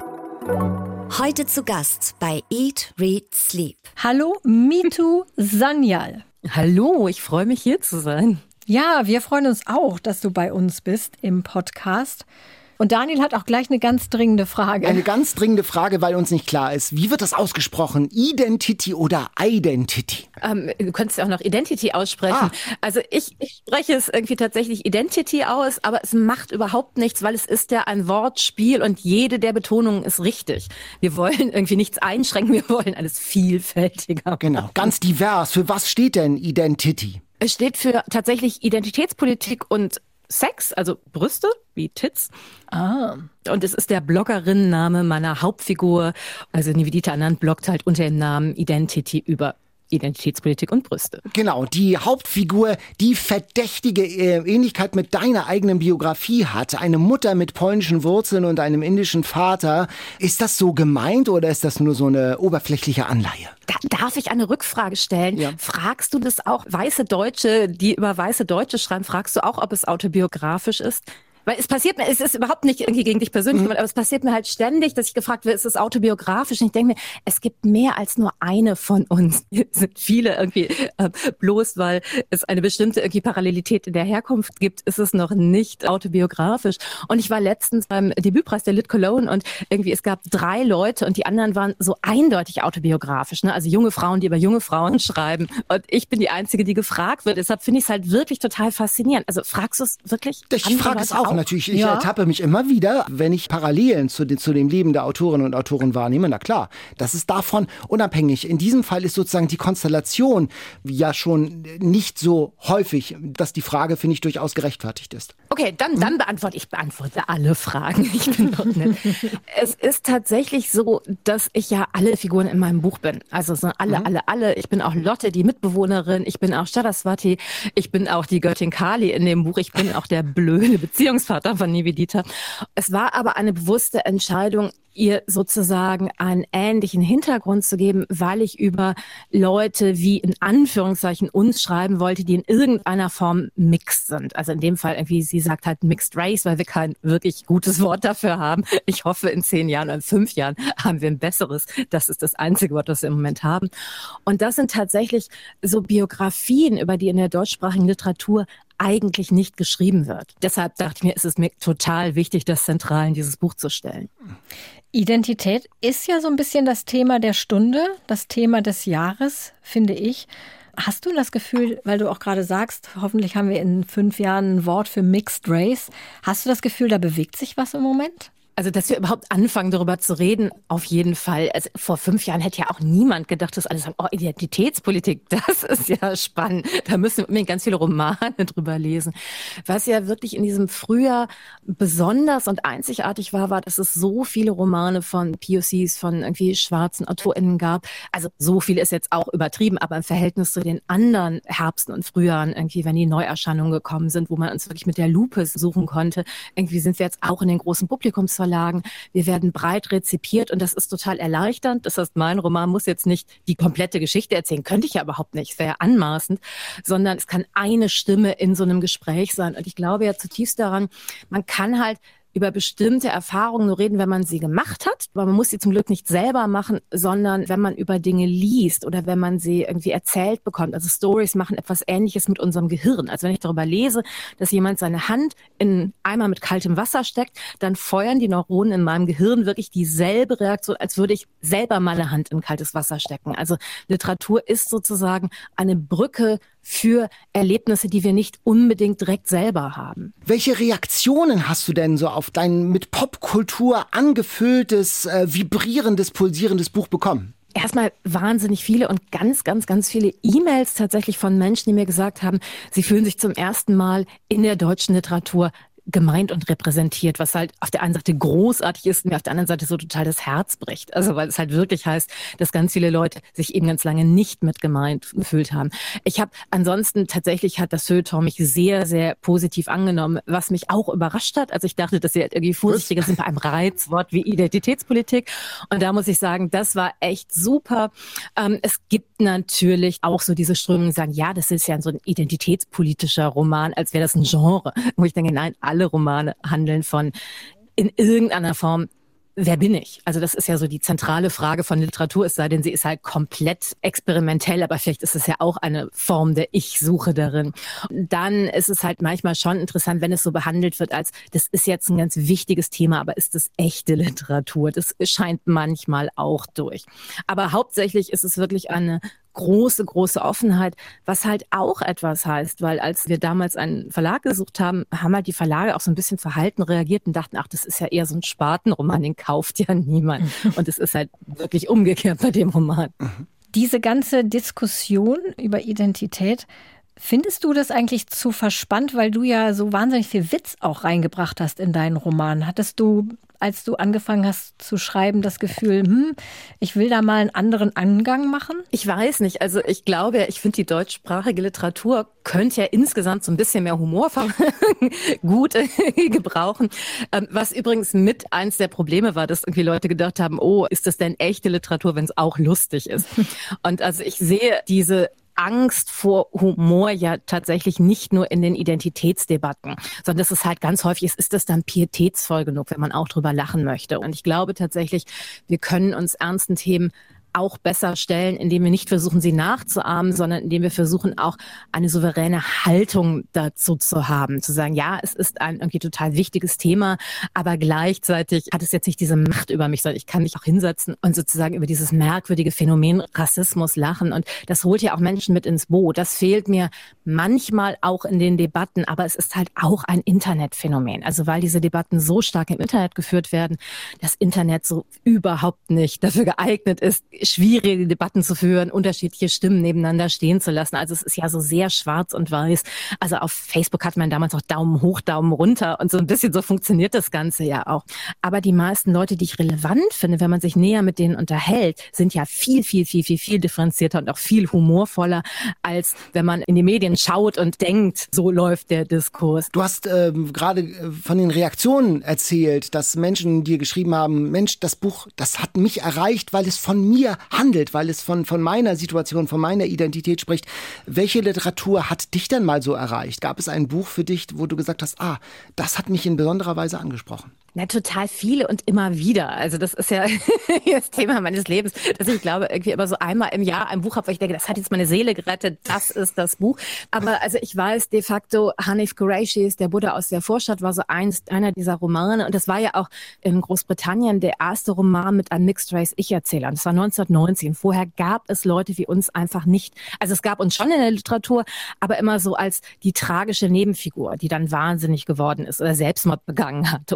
Heute zu Gast bei Eat, Read, Sleep. Hallo, Mitu Sanyal. Hallo, ich freue mich, hier zu sein. Ja, wir freuen uns auch, dass du bei uns bist im Podcast. Und Daniel hat auch gleich eine ganz dringende Frage. Eine ganz dringende Frage, weil uns nicht klar ist, wie wird das ausgesprochen? Identity oder Identity? Ähm, du könntest ja auch noch Identity aussprechen. Ah. Also ich, ich spreche es irgendwie tatsächlich Identity aus, aber es macht überhaupt nichts, weil es ist ja ein Wortspiel und jede der Betonungen ist richtig. Wir wollen irgendwie nichts einschränken, wir wollen alles vielfältiger. Genau, ganz divers. Für was steht denn Identity? Es steht für tatsächlich Identitätspolitik und Sex, also Brüste, wie Tits. Ah. Und es ist der Bloggerinnenname meiner Hauptfigur. Also Nivedita Anand bloggt halt unter dem Namen Identity über Identitätspolitik und Brüste. Genau, die Hauptfigur, die verdächtige äh, Ähnlichkeit mit deiner eigenen Biografie hat. Eine Mutter mit polnischen Wurzeln und einem indischen Vater. Ist das so gemeint oder ist das nur so eine oberflächliche Anleihe? Da darf ich eine Rückfrage stellen? Ja. Fragst du das auch weiße Deutsche, die über weiße Deutsche schreiben, fragst du auch, ob es autobiografisch ist? Weil es passiert mir, es ist überhaupt nicht irgendwie gegen dich persönlich, mhm. aber es passiert mir halt ständig, dass ich gefragt werde, ist es autobiografisch? Und ich denke mir, es gibt mehr als nur eine von uns. Es sind viele irgendwie, äh, bloß weil es eine bestimmte irgendwie Parallelität in der Herkunft gibt, ist es noch nicht autobiografisch. Und ich war letztens beim Debütpreis der Lit Cologne und irgendwie es gab drei Leute und die anderen waren so eindeutig autobiografisch, ne? Also junge Frauen, die über junge Frauen schreiben. Und ich bin die Einzige, die gefragt wird. Deshalb finde ich es halt wirklich total faszinierend. Also fragst du es wirklich? Ich frage es auch. Natürlich, ich Ja. ertappe mich immer wieder, wenn ich Parallelen zu, den, zu dem Leben der Autorinnen und Autoren wahrnehme. Na klar, das ist davon unabhängig. In diesem Fall ist sozusagen die Konstellation ja schon nicht so häufig, dass die Frage, finde ich, durchaus gerechtfertigt ist. Okay, dann, dann beantworte ich beantworte alle Fragen. Ich bin doch nett. Es ist tatsächlich so, dass ich ja alle Figuren in meinem Buch bin. Also so alle, mhm. alle, alle. Ich bin auch Lotte, die Mitbewohnerin. Ich bin auch Saraswati. Ich bin auch die Göttin Kali in dem Buch. Ich bin auch der blöde Beziehungsvater von Nivedita. Es war aber eine bewusste Entscheidung, ihr sozusagen einen ähnlichen Hintergrund zu geben, weil ich über Leute wie in Anführungszeichen uns schreiben wollte, die in irgendeiner Form mixed sind. Also in dem Fall irgendwie, sie sagt halt Mixed Race, weil wir kein wirklich gutes Wort dafür haben. Ich hoffe, in zehn Jahren oder in fünf Jahren haben wir ein besseres. Das ist das einzige Wort, das wir im Moment haben. Und das sind tatsächlich so Biografien, über die in der deutschsprachigen Literatur eigentlich nicht geschrieben wird. Deshalb dachte ich mir, ist es mir total wichtig, das zentral in dieses Buch zu stellen. Identität ist ja so ein bisschen das Thema der Stunde, das Thema des Jahres, finde ich. Hast du das Gefühl, weil du auch gerade sagst, hoffentlich haben wir in fünf Jahren ein Wort für Mixed Race, hast du das Gefühl, da bewegt sich was im Moment? Also, dass wir überhaupt anfangen, darüber zu reden, auf jeden Fall. Also, vor fünf Jahren hätte ja auch niemand gedacht, dass alle sagen, oh, Identitätspolitik, das ist ja spannend. Da müssen wir unbedingt ganz viele Romane drüber lesen. Was ja wirklich in diesem Frühjahr besonders und einzigartig war, war, dass es so viele Romane von P O Cs, von irgendwie schwarzen AutorInnen gab. Also, so viel ist jetzt auch übertrieben, aber im Verhältnis zu den anderen Herbsten und Frühjahren, irgendwie, wenn die Neuerscheinungen gekommen sind, wo man uns wirklich mit der Lupe suchen konnte, irgendwie sind wir jetzt auch in den großen Publikumsverlagen. Wir werden breit rezipiert und das ist total erleichternd. Das heißt, mein Roman muss jetzt nicht die komplette Geschichte erzählen, könnte ich ja überhaupt nicht, es wäre ja anmaßend, sondern es kann eine Stimme in so einem Gespräch sein. Und ich glaube ja zutiefst daran, man kann halt über bestimmte Erfahrungen nur reden, wenn man sie gemacht hat. Aber man muss sie zum Glück nicht selber machen, sondern wenn man über Dinge liest oder wenn man sie irgendwie erzählt bekommt. Also Stories machen etwas Ähnliches mit unserem Gehirn. Also wenn ich darüber lese, dass jemand seine Hand in einen Eimer mit kaltem Wasser steckt, dann feuern die Neuronen in meinem Gehirn wirklich dieselbe Reaktion, als würde ich selber meine Hand in kaltes Wasser stecken. Also Literatur ist sozusagen eine Brücke für Erlebnisse, die wir nicht unbedingt direkt selber haben. Welche Reaktionen hast du denn so auf dein mit Popkultur angefülltes, äh, vibrierendes, pulsierendes Buch bekommen? Erstmal wahnsinnig viele und ganz, ganz, ganz viele E-Mails tatsächlich von Menschen, die mir gesagt haben, sie fühlen sich zum ersten Mal in der deutschen Literatur gemeint und repräsentiert, was halt auf der einen Seite großartig ist und mir auf der anderen Seite so total das Herz bricht. Also weil es halt wirklich heißt, dass ganz viele Leute sich eben ganz lange nicht mit gemeint gefühlt haben. Ich habe ansonsten tatsächlich hat das Feuilleton mich sehr, sehr positiv angenommen, was mich auch überrascht hat. Also ich dachte, dass sie halt irgendwie vorsichtiger sind bei einem Reizwort wie Identitätspolitik. Und da muss ich sagen, das war echt super. Ähm, es gibt natürlich auch so diese Strömungen, die sagen, ja, das ist ja so ein identitätspolitischer Roman, als wäre das ein Genre. Wo ich denke, nein, alle Romane handeln von in irgendeiner Form, wer bin ich? Also das ist ja so die zentrale Frage von Literatur, es sei denn, sie ist halt komplett experimentell, aber vielleicht ist es ja auch eine Form der Ich-Suche darin. Und dann ist es halt manchmal schon interessant, wenn es so behandelt wird als, das ist jetzt ein ganz wichtiges Thema, aber ist das echte Literatur? Das scheint manchmal auch durch. Aber hauptsächlich ist es wirklich eine große, große Offenheit, was halt auch etwas heißt, weil als wir damals einen Verlag gesucht haben, haben halt die Verlage auch so ein bisschen verhalten reagiert und dachten, ach, das ist ja eher so ein Spartenroman, den kauft ja niemand. Und es ist halt wirklich umgekehrt bei dem Roman. Diese ganze Diskussion über Identität, findest du das eigentlich zu verspannt, weil du ja so wahnsinnig viel Witz auch reingebracht hast in deinen Roman? Hattest du, als du angefangen hast zu schreiben, das Gefühl, hm, ich will da mal einen anderen Angang machen? Ich weiß nicht. Also ich glaube, ich finde, die deutschsprachige Literatur könnte ja insgesamt so ein bisschen mehr Humor gut gebrauchen. Was übrigens mit eins der Probleme war, dass irgendwie Leute gedacht haben, oh, ist das denn echte Literatur, wenn es auch lustig ist? Und also ich sehe diese Angst vor Humor ja tatsächlich nicht nur in den Identitätsdebatten, sondern das ist halt ganz häufig, ist, ist das dann pietätsvoll genug, wenn man auch drüber lachen möchte. Und ich glaube tatsächlich, wir können uns ernsten Themen auch besser stellen, indem wir nicht versuchen, sie nachzuahmen, sondern indem wir versuchen, auch eine souveräne Haltung dazu zu haben. Zu sagen, ja, es ist ein irgendwie total wichtiges Thema, aber gleichzeitig hat es jetzt nicht diese Macht über mich, sondern ich kann mich auch hinsetzen und sozusagen über dieses merkwürdige Phänomen Rassismus lachen. Und das holt ja auch Menschen mit ins Boot. Das fehlt mir manchmal auch in den Debatten, aber es ist halt auch ein Internetphänomen. Also weil diese Debatten so stark im Internet geführt werden, das Internet so überhaupt nicht dafür geeignet ist, schwierige Debatten zu führen, unterschiedliche Stimmen nebeneinander stehen zu lassen. Also es ist ja so sehr schwarz und weiß. Also auf Facebook hat man damals noch Daumen hoch, Daumen runter und so ein bisschen so funktioniert das Ganze ja auch. Aber die meisten Leute, die ich relevant finde, wenn man sich näher mit denen unterhält, sind ja viel, viel, viel, viel, viel differenzierter und auch viel humorvoller, als wenn man in die Medien schaut und denkt, so läuft der Diskurs. Du hast ähm, gerade von den Reaktionen erzählt, dass Menschen dir geschrieben haben, Mensch, das Buch, das hat mich erreicht, weil es von mir handelt, weil es von, von meiner Situation, von meiner Identität spricht. Welche Literatur hat dich denn mal so erreicht? Gab es ein Buch für dich, wo du gesagt hast, ah, das hat mich in besonderer Weise angesprochen? Na, total viele und immer wieder. Also das ist ja das Thema meines Lebens, dass ich glaube, irgendwie immer so einmal im Jahr ein Buch habe, wo ich denke, das hat jetzt meine Seele gerettet, das ist das Buch. Aber also ich weiß de facto, Hanif Qureishis, der Buddha aus der Vorstadt, war so eins, einer dieser Romane. Und das war ja auch in Großbritannien der erste Roman mit einem Mixed-Race-Ich-Erzähler. Und das war neunzehnhundertneunzehn. Vorher gab es Leute wie uns einfach nicht. Also es gab uns schon in der Literatur, aber immer so als die tragische Nebenfigur, die dann wahnsinnig geworden ist oder Selbstmord begangen hat oder irgendwie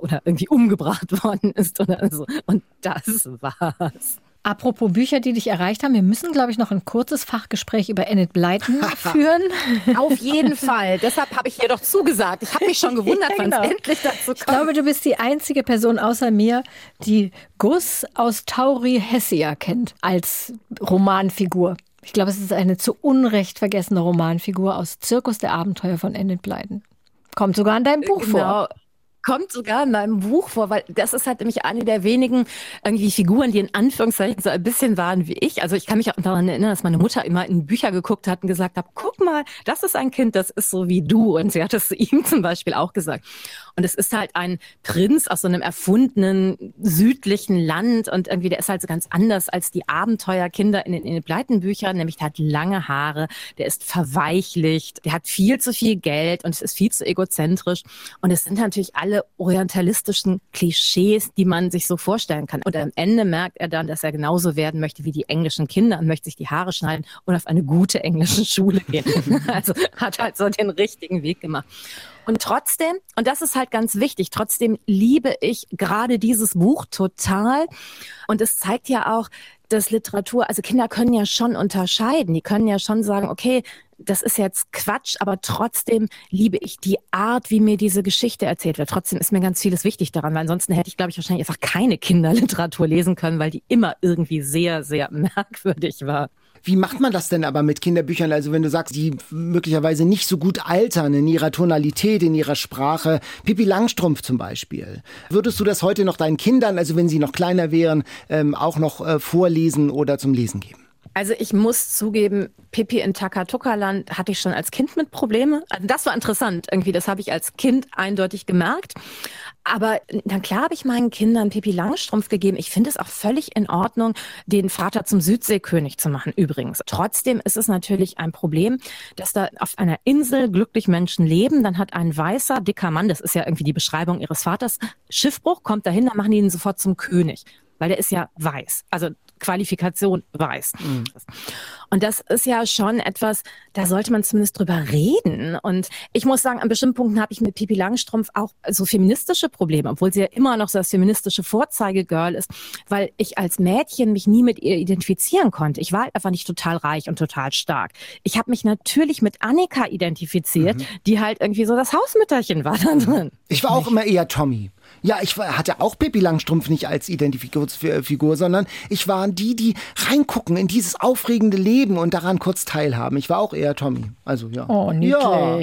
umgebracht worden ist oder so. Und das war's. Apropos Bücher, die dich erreicht haben, wir müssen, glaube ich, noch ein kurzes Fachgespräch über Enid Blyton führen. Auf jeden Fall. Deshalb habe ich hier doch zugesagt. Ich habe mich schon gewundert, ja, genau. wann es endlich dazu kommt. Ich glaube, du bist die einzige Person außer mir, die Gus aus Tauri Hessia kennt als Romanfigur. Ich glaube, es ist eine zu Unrecht vergessene Romanfigur aus Zirkus der Abenteuer von Enid Blyton. Kommt sogar in deinem Buch genau. vor. Kommt sogar in meinem Buch vor, weil das ist halt nämlich eine der wenigen irgendwie Figuren, die in Anführungszeichen so ein bisschen waren wie ich. Also ich kann mich auch daran erinnern, dass meine Mutter immer in Bücher geguckt hat und gesagt hat, guck mal, das ist ein Kind, das ist so wie du. Und sie hat es zu ihm zum Beispiel auch gesagt. Und es ist halt ein Prinz aus so einem erfundenen südlichen Land und irgendwie der ist halt so ganz anders als die Abenteuerkinder in den Enid Blyton Büchern, nämlich der hat lange Haare, der ist verweichlicht, der hat viel zu viel Geld und es ist viel zu egozentrisch. Und es sind natürlich alle orientalistischen Klischees, die man sich so vorstellen kann. Und am Ende merkt er dann, dass er genauso werden möchte wie die englischen Kinder und möchte sich die Haare schneiden und auf eine gute englische Schule gehen. Also hat halt so den richtigen Weg gemacht. Und trotzdem, und das ist halt ganz wichtig, trotzdem liebe ich gerade dieses Buch total. Und es zeigt ja auch, dass Literatur, also Kinder können ja schon unterscheiden. Die können ja schon sagen, okay, das ist jetzt Quatsch, aber trotzdem liebe ich die Art, wie mir diese Geschichte erzählt wird. Trotzdem ist mir ganz vieles wichtig daran, weil ansonsten hätte ich, glaube ich, wahrscheinlich einfach keine Kinderliteratur lesen können, weil die immer irgendwie sehr, sehr merkwürdig war. Wie macht man das denn aber mit Kinderbüchern? Also wenn du sagst, die möglicherweise nicht so gut altern in ihrer Tonalität, in ihrer Sprache. Pippi Langstrumpf zum Beispiel. Würdest du das heute noch deinen Kindern, also wenn sie noch kleiner wären, ähm, auch noch äh, vorlesen oder zum Lesen geben? Also ich muss zugeben, Pippi in Takatuka-Land hatte ich schon als Kind mit Probleme. Also das war interessant irgendwie, das habe ich als Kind eindeutig gemerkt. Aber dann klar habe ich meinen Kindern Pippi Langstrumpf gegeben. Ich finde es auch völlig in Ordnung, den Vater zum Südseekönig zu machen übrigens. Trotzdem ist es natürlich ein Problem, dass da auf einer Insel glücklich Menschen leben. Dann hat ein weißer, dicker Mann, das ist ja irgendwie die Beschreibung ihres Vaters, Schiffbruch, kommt dahin, dann machen die ihn sofort zum König. Weil der ist ja weiß. Also Qualifikation weiß. Mhm. Und das ist ja schon etwas, da sollte man zumindest drüber reden. Und ich muss sagen, an bestimmten Punkten habe ich mit Pippi Langstrumpf auch so feministische Probleme, obwohl sie ja immer noch so das feministische Vorzeigegirl ist, weil ich als Mädchen mich nie mit ihr identifizieren konnte. Ich war halt einfach nicht total reich und total stark. Ich habe mich natürlich mit Annika identifiziert, mhm. die halt irgendwie so das Hausmütterchen war da drin. Ich war auch immer eher Tommy. Ja, ich war, hatte auch Pippi Langstrumpf nicht als Identifikationsfigur, sondern ich war die, die reingucken in dieses aufregende Leben und daran kurz teilhaben. Ich war auch eher Tommy. Also ja. Oh, niedlich. Ja.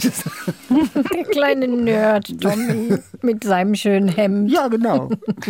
Der kleine Nerd Tommy mit seinem schönen Hemd. Ja, genau.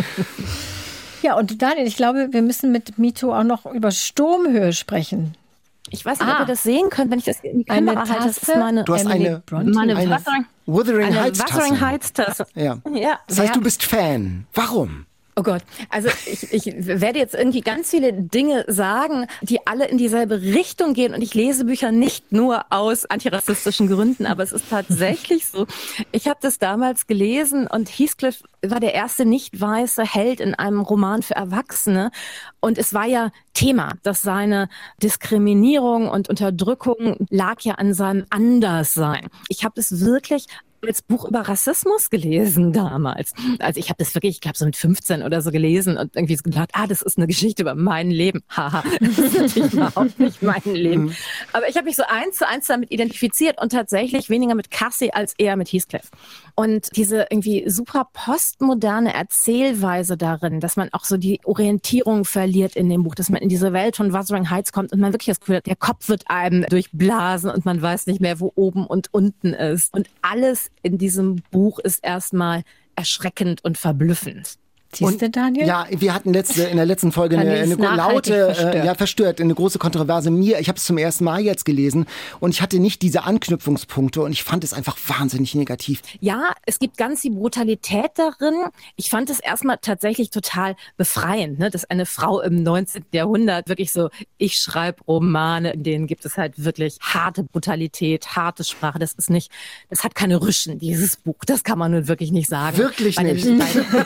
Ja, und Daniel, ich glaube, wir müssen mit MeToo auch noch über Sturmhöhe sprechen. Ich weiß nicht, ah. ob ihr das sehen könnt, wenn ich das in die Kamera halte. Das ist meine, du hast Emily eine, meine eine Wuthering, Wuthering eine Heights Tasse. Wuthering Heights Tasse. Ja. Ja. Das heißt, du bist Fan. Warum? Oh Gott, also ich, ich werde jetzt irgendwie ganz viele Dinge sagen, die alle in dieselbe Richtung gehen und ich lese Bücher nicht nur aus antirassistischen Gründen, aber es ist tatsächlich so. Ich habe das damals gelesen und Heathcliff war der erste nicht weiße Held in einem Roman für Erwachsene und es war ja Thema, dass seine Diskriminierung und Unterdrückung lag ja an seinem Anderssein. Ich habe es wirklich als Buch über Rassismus gelesen damals. Also ich habe das wirklich, ich glaube so mit fünfzehn oder so gelesen und irgendwie so gedacht, ah, das ist eine Geschichte über mein Leben. Haha, das ist natürlich überhaupt nicht mein Leben. Mhm. Aber ich habe mich so eins zu eins damit identifiziert und tatsächlich weniger mit Cassie als eher mit Heathcliff. Und diese irgendwie super postmoderne Erzählweise darin, dass man auch so die Orientierung verliert in dem Buch, dass man in diese Welt von Wuthering Heights kommt und man wirklich das Gefühl hat, der Kopf wird einem durchblasen und man weiß nicht mehr, wo oben und unten ist. Und alles in diesem Buch ist erstmal erschreckend und verblüffend. Siehst du, Daniel? Ja, wir hatten letzte, in der letzten Folge eine, eine laute, verstört. Äh, ja, verstört, eine große Kontroverse. Mir, ich habe es zum ersten Mal jetzt gelesen und ich hatte nicht diese Anknüpfungspunkte und ich fand es einfach wahnsinnig negativ. Ja, es gibt ganz die Brutalität darin. Ich fand es erstmal tatsächlich total befreiend, ne? Dass eine Frau im neunzehnten Jahrhundert wirklich so, ich schreibe Romane, in denen gibt es halt wirklich harte Brutalität, harte Sprache. Das ist nicht, das hat keine Rüschen, dieses Buch. Das kann man nun wirklich nicht sagen. Wirklich Weil nicht.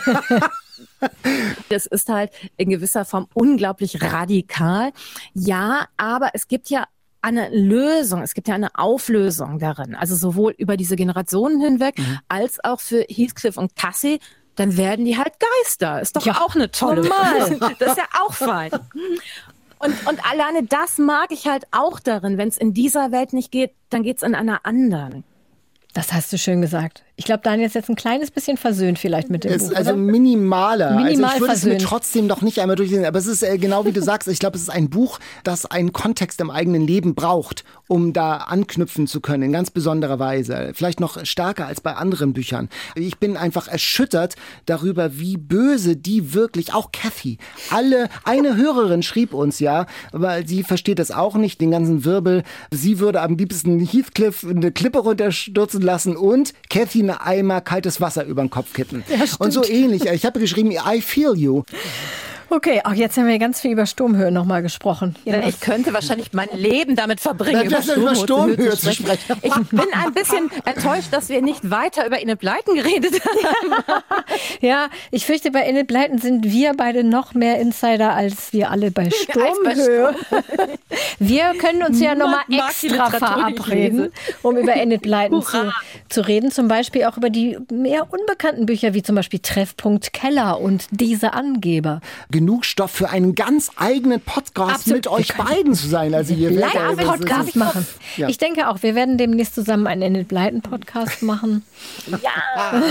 Das ist halt in gewisser Form unglaublich radikal. Ja, aber es gibt ja eine Lösung, es gibt ja eine Auflösung darin. Also sowohl über diese Generationen hinweg, mhm. als auch für Heathcliff und Cassie dann werden die halt Geister. Ist doch ja auch eine tolle Wahl. Das ist ja auch fein. Und, und alleine das mag ich halt auch darin. Wenn es in dieser Welt nicht geht, dann geht es in einer anderen. Das hast du schön gesagt. Ich glaube, Daniel ist jetzt ein kleines bisschen versöhnt vielleicht mit dem es, Buch, Also oder? minimaler. Minimal also ich würde es mir versöhnt. trotzdem noch nicht einmal durchlesen. Aber es ist äh, genau wie du sagst, ich glaube, es ist ein Buch, das einen Kontext im eigenen Leben braucht, um da anknüpfen zu können, in ganz besonderer Weise. Vielleicht noch stärker als bei anderen Büchern. Ich bin einfach erschüttert darüber, wie böse die wirklich, auch Kathy, alle, eine Hörerin schrieb uns ja, aber sie versteht das auch nicht, den ganzen Wirbel. Sie würde am liebsten Heathcliff eine Klippe runterstürzen lassen und Kathy eine Eimer kaltes Wasser über den Kopf kippen. Ja, und so ähnlich. Ich habe geschrieben, I feel you. Okay, auch jetzt haben wir ganz viel über Sturmhöhe nochmal gesprochen. Ja, ich könnte wahrscheinlich mein Leben damit verbringen, das über Sturmhöhe zu sprechen. Ich bin ein bisschen enttäuscht, dass wir nicht weiter über Enid Blyton geredet haben. Ja, ich fürchte, bei Enid Blyton sind wir beide noch mehr Insider als wir alle bei Sturmhöhe. Wir können uns ja nochmal extra verabreden, um über Enid Blyton zu, zu reden. Zum Beispiel auch über die mehr unbekannten Bücher, wie zum Beispiel Treffpunkt Keller und Diese Angeber. Genug Stoff für einen ganz eigenen Podcast Absolut. mit euch beiden zu sein. Also ihr werdet Live einen Podcast machen. Ja. Ich denke auch, wir werden demnächst zusammen einen Enid Blyton Podcast machen. Ja.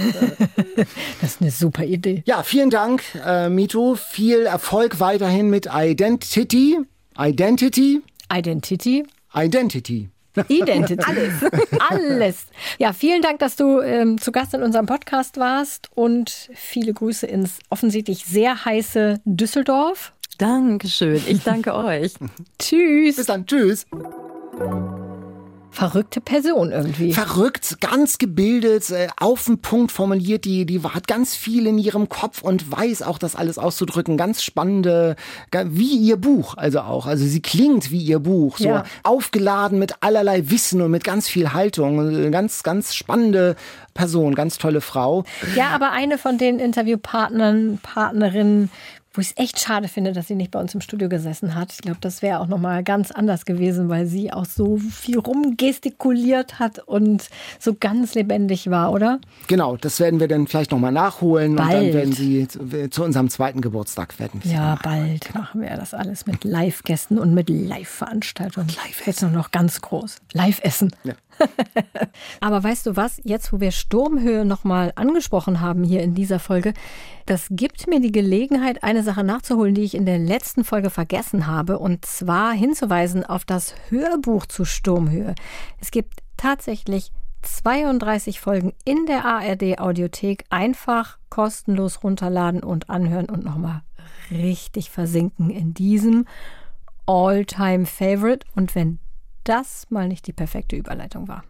Das ist eine super Idee. Ja, vielen Dank, äh, Mito. Viel Erfolg weiterhin mit Identity. Identity. Identity. Identity. Identity. Alles. Alles. Ja, vielen Dank, dass du ähm, zu Gast in unserem Podcast warst und viele Grüße ins offensichtlich sehr heiße Düsseldorf. Dankeschön. Ich danke euch. Tschüss. Bis dann. Tschüss. Verrückte Person irgendwie. Verrückt, ganz gebildet, äh, auf den Punkt formuliert, die, die hat ganz viel in ihrem Kopf und weiß auch, das alles auszudrücken. Ganz spannende, wie ihr Buch also auch. Also sie klingt wie ihr Buch, so ja. aufgeladen mit allerlei Wissen und mit ganz viel Haltung. Ganz, ganz spannende Person, ganz tolle Frau. Ja, aber eine von den Interviewpartnern, Partnerinnen, wo ich es echt schade finde, dass sie nicht bei uns im Studio gesessen hat. Ich glaube, das wäre auch nochmal ganz anders gewesen, weil sie auch so viel rumgestikuliert hat und so ganz lebendig war, oder? Genau, das werden wir dann vielleicht nochmal nachholen. Bald. Und dann werden sie zu, zu unserem zweiten Geburtstag werden. Ja, bald machen wir das alles mit Live-Gästen und mit Live-Veranstaltungen. Live-Essen. Jetzt noch ganz groß. Live-Essen. Ja. Aber weißt du was, jetzt wo wir Sturmhöhe nochmal angesprochen haben hier in dieser Folge, das gibt mir die Gelegenheit, eine Sache nachzuholen, die ich in der letzten Folge vergessen habe, und zwar hinzuweisen auf das Hörbuch zu Sturmhöhe. Es gibt tatsächlich zweiunddreißig Folgen in der A R D-Audiothek, einfach kostenlos runterladen und anhören und nochmal richtig versinken in diesem All-Time-Favorite. Und wenn das mal nicht die perfekte Überleitung war.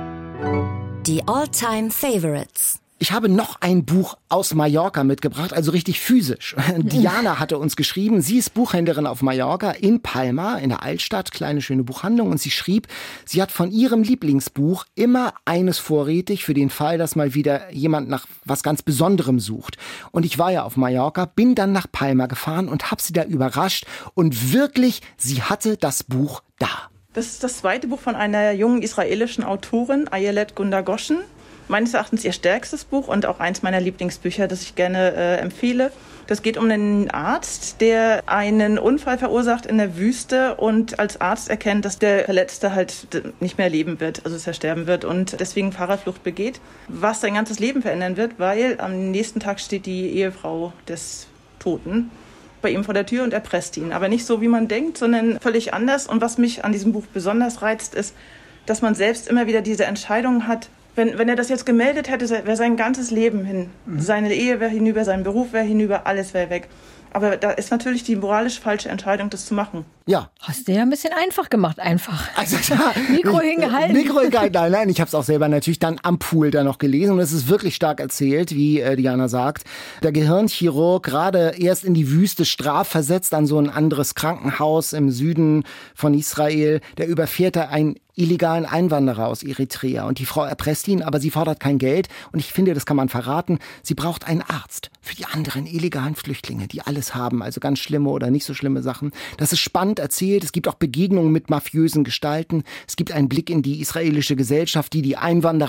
Die All-Time Favorites. Ich habe noch ein Buch aus Mallorca mitgebracht, also richtig physisch. Diana hatte uns geschrieben, sie ist Buchhändlerin auf Mallorca in Palma, in der Altstadt, kleine schöne Buchhandlung. Und sie schrieb, sie hat von ihrem Lieblingsbuch immer eines vorrätig für den Fall, dass mal wieder jemand nach was ganz Besonderem sucht. Und ich war ja auf Mallorca, bin dann nach Palma gefahren und habe sie da überrascht. Und wirklich, sie hatte das Buch da. Das ist das zweite Buch von einer jungen israelischen Autorin, Ayelet Gundagoschen. Meines Erachtens ihr stärkstes Buch und auch eins meiner Lieblingsbücher, das ich gerne äh, empfehle. Das geht um einen Arzt, der einen Unfall verursacht in der Wüste und als Arzt erkennt, dass der Verletzte halt nicht mehr leben wird, also dass er sterben wird und deswegen Fahrerflucht begeht, was sein ganzes Leben verändern wird, weil am nächsten Tag steht die Ehefrau des Toten bei ihm vor der Tür und erpresst ihn. Aber nicht so, wie man denkt, sondern völlig anders. Und was mich an diesem Buch besonders reizt, ist, dass man selbst immer wieder diese Entscheidung hat, Wenn, wenn er das jetzt gemeldet hätte, wäre sein ganzes Leben hin. Mhm. Seine Ehe wäre hinüber, sein Beruf wäre hinüber, alles wäre weg. Aber da ist natürlich die moralisch falsche Entscheidung, das zu machen. Ja. Hast du ja ein bisschen einfach gemacht, einfach. Also, ja, Mikro hingehalten. Mikro hingehalten, nein, nein, ich habe es auch selber natürlich dann am Pool da noch gelesen. Und es ist wirklich stark erzählt, wie äh, Diana sagt. Der Gehirnchirurg, gerade erst in die Wüste strafversetzt an so ein anderes Krankenhaus im Süden von Israel, der überfährt da ein illegalen Einwanderer aus Eritrea. Und die Frau erpresst ihn, aber sie fordert kein Geld. Und ich finde, das kann man verraten, sie braucht einen Arzt für die anderen illegalen Flüchtlinge, die alles haben, also ganz schlimme oder nicht so schlimme Sachen. Das ist spannend erzählt. Es gibt auch Begegnungen mit mafiösen Gestalten. Es gibt einen Blick in die israelische Gesellschaft, die die Einwanderer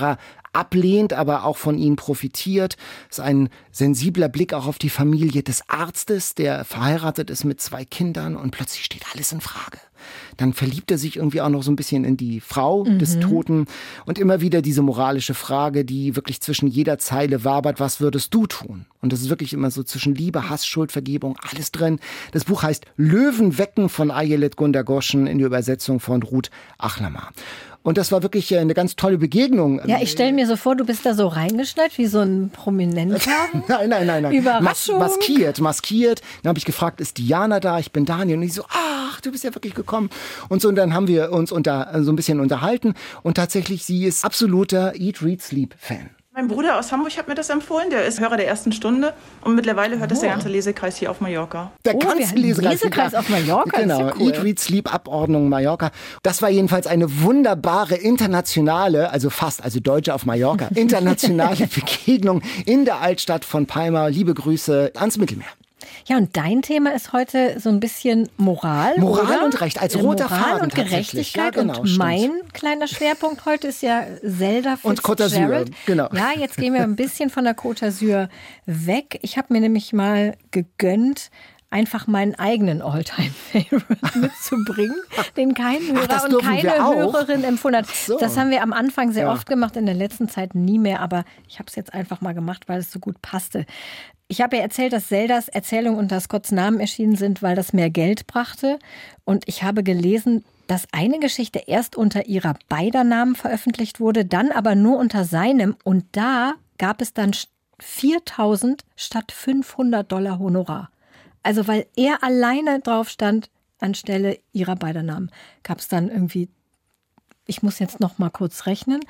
ablehnt, aber auch von ihnen profitiert. Es ist ein sensibler Blick auch auf die Familie des Arztes, der verheiratet ist mit zwei Kindern und plötzlich steht alles in Frage. Dann verliebt er sich irgendwie auch noch so ein bisschen in die Frau mhm. des Toten und immer wieder diese moralische Frage, die wirklich zwischen jeder Zeile wabert, was würdest du tun? Und das ist wirklich immer so zwischen Liebe, Hass, Schuld, Vergebung, alles drin. Das Buch heißt Löwen wecken von Ayelet Gundagoschen in der Übersetzung von Ruth Achlama. Und das war wirklich eine ganz tolle Begegnung. Ja, ich stelle mir so vor, du bist da so reingeschneit wie so ein Prominenter. nein, nein, nein, nein. Überraschung. Mas- maskiert, maskiert. Dann habe ich gefragt, ist Diana da? Ich bin Daniel. Und ich so, ach, du bist ja wirklich gekommen. Und so, und dann haben wir uns unter, so ein bisschen unterhalten. Und tatsächlich, sie ist absoluter Eat, Read, Sleep-Fan. Mein Bruder aus Hamburg hat mir das empfohlen. Der ist Hörer der ersten Stunde. Und mittlerweile hört das oh. der ganze Lesekreis hier auf Mallorca. Der oh, ganze Lesekreis, Lesekreis auf Mallorca, genau. ist ja cool. Eat, Read, Sleep, Abordnung Mallorca. Das war jedenfalls eine wunderbare internationale, also fast, also Deutsche auf Mallorca, internationale Begegnung in der Altstadt von Palma. Liebe Grüße ans Mittelmeer. Ja, und dein Thema ist heute so ein bisschen Moral. Moral oder? und Recht, als roter Moral Faden und Gerechtigkeit. Ja, genau, und mein kleiner Schwerpunkt heute ist ja Zelda Fitzgerald. Und Côte d'Azur, genau. Ja, jetzt gehen wir ein bisschen von der Côte d'Azur weg. Ich habe mir nämlich mal gegönnt, einfach meinen eigenen Alltime-Favorite mitzubringen, den kein Hörer Ach, und keine Hörerin empfunden hat. So. Das haben wir am Anfang sehr ja. oft gemacht, in der letzten Zeit nie mehr, aber ich habe es jetzt einfach mal gemacht, weil es so gut passte. Ich habe ja erzählt, dass Zeldas Erzählung unter Scotts Namen erschienen sind, weil das mehr Geld brachte. Und ich habe gelesen, dass eine Geschichte erst unter ihrer beider Namen veröffentlicht wurde, dann aber nur unter seinem. Und da gab es dann viertausend statt fünfhundert Dollar Honorar. Also weil er alleine drauf stand, anstelle ihrer beider Namen, gab es dann irgendwie, ich muss jetzt noch mal kurz rechnen,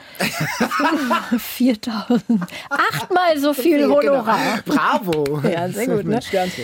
viertausend, achtmal so viel Honorar. Genau. Bravo. Ja, sehr gut, ne?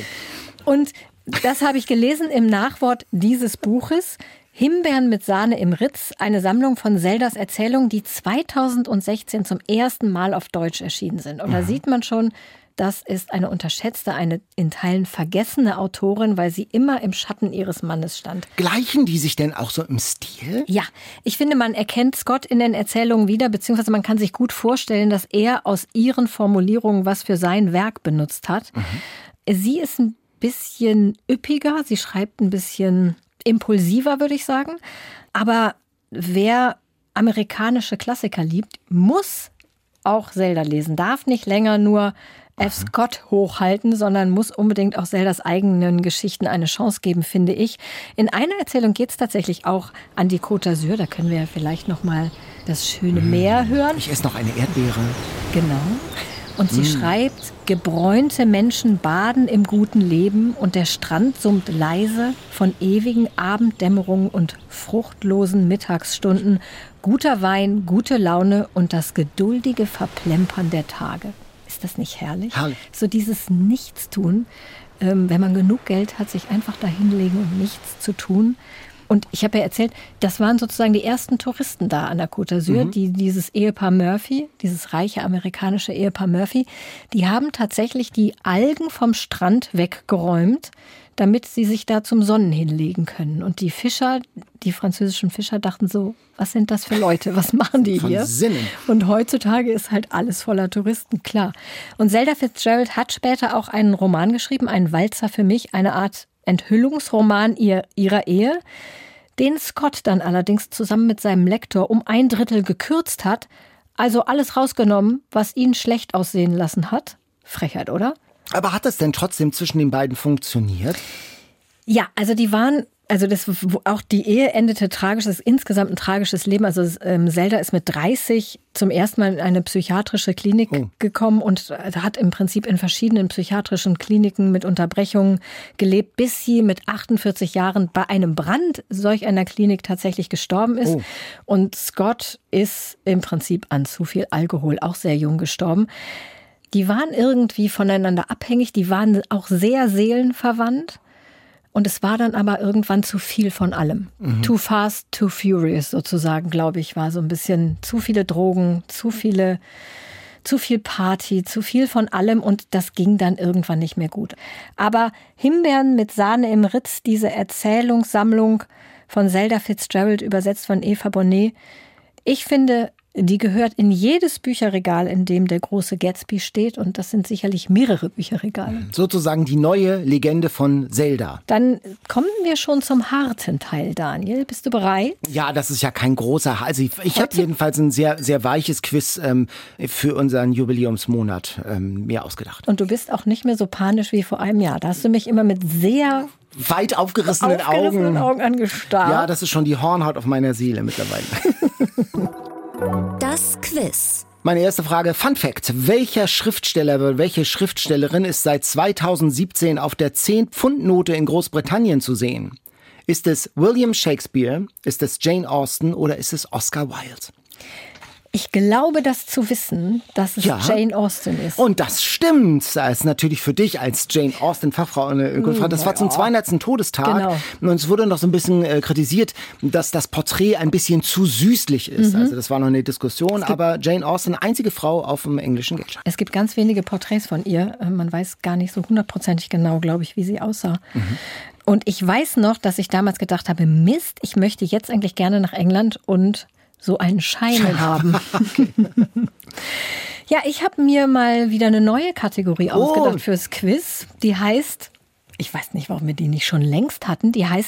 Und das habe ich gelesen im Nachwort dieses Buches. Himbeeren mit Sahne im Ritz, eine Sammlung von Zeldas Erzählungen, die zweitausendsechzehn zum ersten Mal auf Deutsch erschienen sind. Und da mhm. sieht man schon, das ist eine unterschätzte, eine in Teilen vergessene Autorin, weil sie immer im Schatten ihres Mannes stand. Gleichen die sich denn auch so im Stil? Ja, ich finde, man erkennt Scott in den Erzählungen wieder, beziehungsweise man kann sich gut vorstellen, dass er aus ihren Formulierungen was für sein Werk benutzt hat. Mhm. Sie ist ein bisschen üppiger, sie schreibt ein bisschen impulsiver, würde ich sagen. Aber wer amerikanische Klassiker liebt, muss auch Zelda lesen, darf nicht länger nur F. Scott hochhalten, sondern muss unbedingt auch Zeldas eigenen Geschichten eine Chance geben, finde ich. In einer Erzählung geht es tatsächlich auch an die Côte d'Azur. Da können wir ja vielleicht noch mal das schöne Meer hören. Ich esse noch eine Erdbeere. Genau. Und sie mm. schreibt, gebräunte Menschen baden im guten Leben und der Strand summt leise von ewigen Abenddämmerungen und fruchtlosen Mittagsstunden, guter Wein, gute Laune und das geduldige Verplempern der Tage. Ist das nicht herrlich? Herrlich. So dieses Nichtstun, ähm, wenn man genug Geld hat, sich einfach da hinlegen und nichts zu tun. Und ich habe ja erzählt, das waren sozusagen die ersten Touristen da an der Côte d'Azur, mhm. die dieses Ehepaar Murphy, dieses reiche amerikanische Ehepaar Murphy, die haben tatsächlich die Algen vom Strand weggeräumt, damit sie sich da zum Sonnen hinlegen können. Und die Fischer, die französischen Fischer dachten so, was sind das für Leute, was machen die Von hier? Sinnen. Und heutzutage ist halt alles voller Touristen, klar. Und Zelda Fitzgerald hat später auch einen Roman geschrieben, einen Walzer für mich, eine Art Enthüllungsroman ihrer Ehe, den Scott dann allerdings zusammen mit seinem Lektor um ein Drittel gekürzt hat, also alles rausgenommen, was ihn schlecht aussehen lassen hat. Frechheit, oder? Aber hat das denn trotzdem zwischen den beiden funktioniert? Ja, also die waren, also das, auch die Ehe endete tragisch, das ist insgesamt ein tragisches Leben. Also ähm, Zelda ist mit dreißig zum ersten Mal in eine psychiatrische Klinik oh. gekommen und hat im Prinzip in verschiedenen psychiatrischen Kliniken mit Unterbrechungen gelebt, bis sie mit achtundvierzig Jahren bei einem Brand solch einer Klinik tatsächlich gestorben ist. Oh. Und Scott ist im Prinzip an zu viel Alkohol auch sehr jung gestorben. Die waren irgendwie voneinander abhängig, die waren auch sehr seelenverwandt. Und es war dann aber irgendwann zu viel von allem. Mhm. Too fast, too furious sozusagen, glaube ich, war so ein bisschen zu viele Drogen, zu viele, zu viel Party, zu viel von allem und das ging dann irgendwann nicht mehr gut. Aber Himbeeren mit Sahne im Ritz, diese Erzählungssammlung von Zelda Fitzgerald, übersetzt von Eva Bonnet, ich finde, Die gehört in jedes Bücherregal, in dem der große Gatsby steht. Und das sind sicherlich mehrere Bücherregale. Sozusagen die neue Legende von Zelda. Dann kommen wir schon zum harten Teil, Daniel. Bist du bereit? Ja, das ist ja kein großer... Also ich, ich habe jedenfalls ein sehr, sehr weiches Quiz ähm, für unseren Jubiläumsmonat ähm, mir ausgedacht. Und du bist auch nicht mehr so panisch wie vor einem Jahr. Da hast du mich immer mit sehr... weit aufgerissenen, aufgerissenen Augen. Augen angestarrt. Ja, das ist schon die Hornhaut auf meiner Seele mittlerweile. Das Quiz. Meine erste Frage, Fun Fact. Welcher Schriftsteller, welche Schriftstellerin ist seit zweitausendsiebzehn auf der zehn-Pfund-Note in Großbritannien zu sehen? Ist es William Shakespeare, ist es Jane Austen oder ist es Oscar Wilde? Ich glaube, das zu wissen, dass es Ja. Jane Austen ist. Und das stimmt. Das ist natürlich für dich als Jane Austen-Fachfrau eine gute Frage. Das war zum zweihundertsten Todestag. Genau. Und es wurde noch so ein bisschen äh, kritisiert, dass das Porträt ein bisschen zu süßlich ist. Mhm. Also das war noch eine Diskussion. Aber Jane Austen, einzige Frau auf dem englischen Geldschein. Es gibt ganz wenige Porträts von ihr. Man weiß gar nicht so hundertprozentig genau, glaube ich, wie sie aussah. Mhm. Und ich weiß noch, dass ich damals gedacht habe, Mist, ich möchte jetzt eigentlich gerne nach England und so einen Schein haben. Okay. Ja, ich habe mir mal wieder eine neue Kategorie Oh. ausgedacht fürs Quiz. Die heißt, ich weiß nicht, warum wir die nicht schon längst hatten, die heißt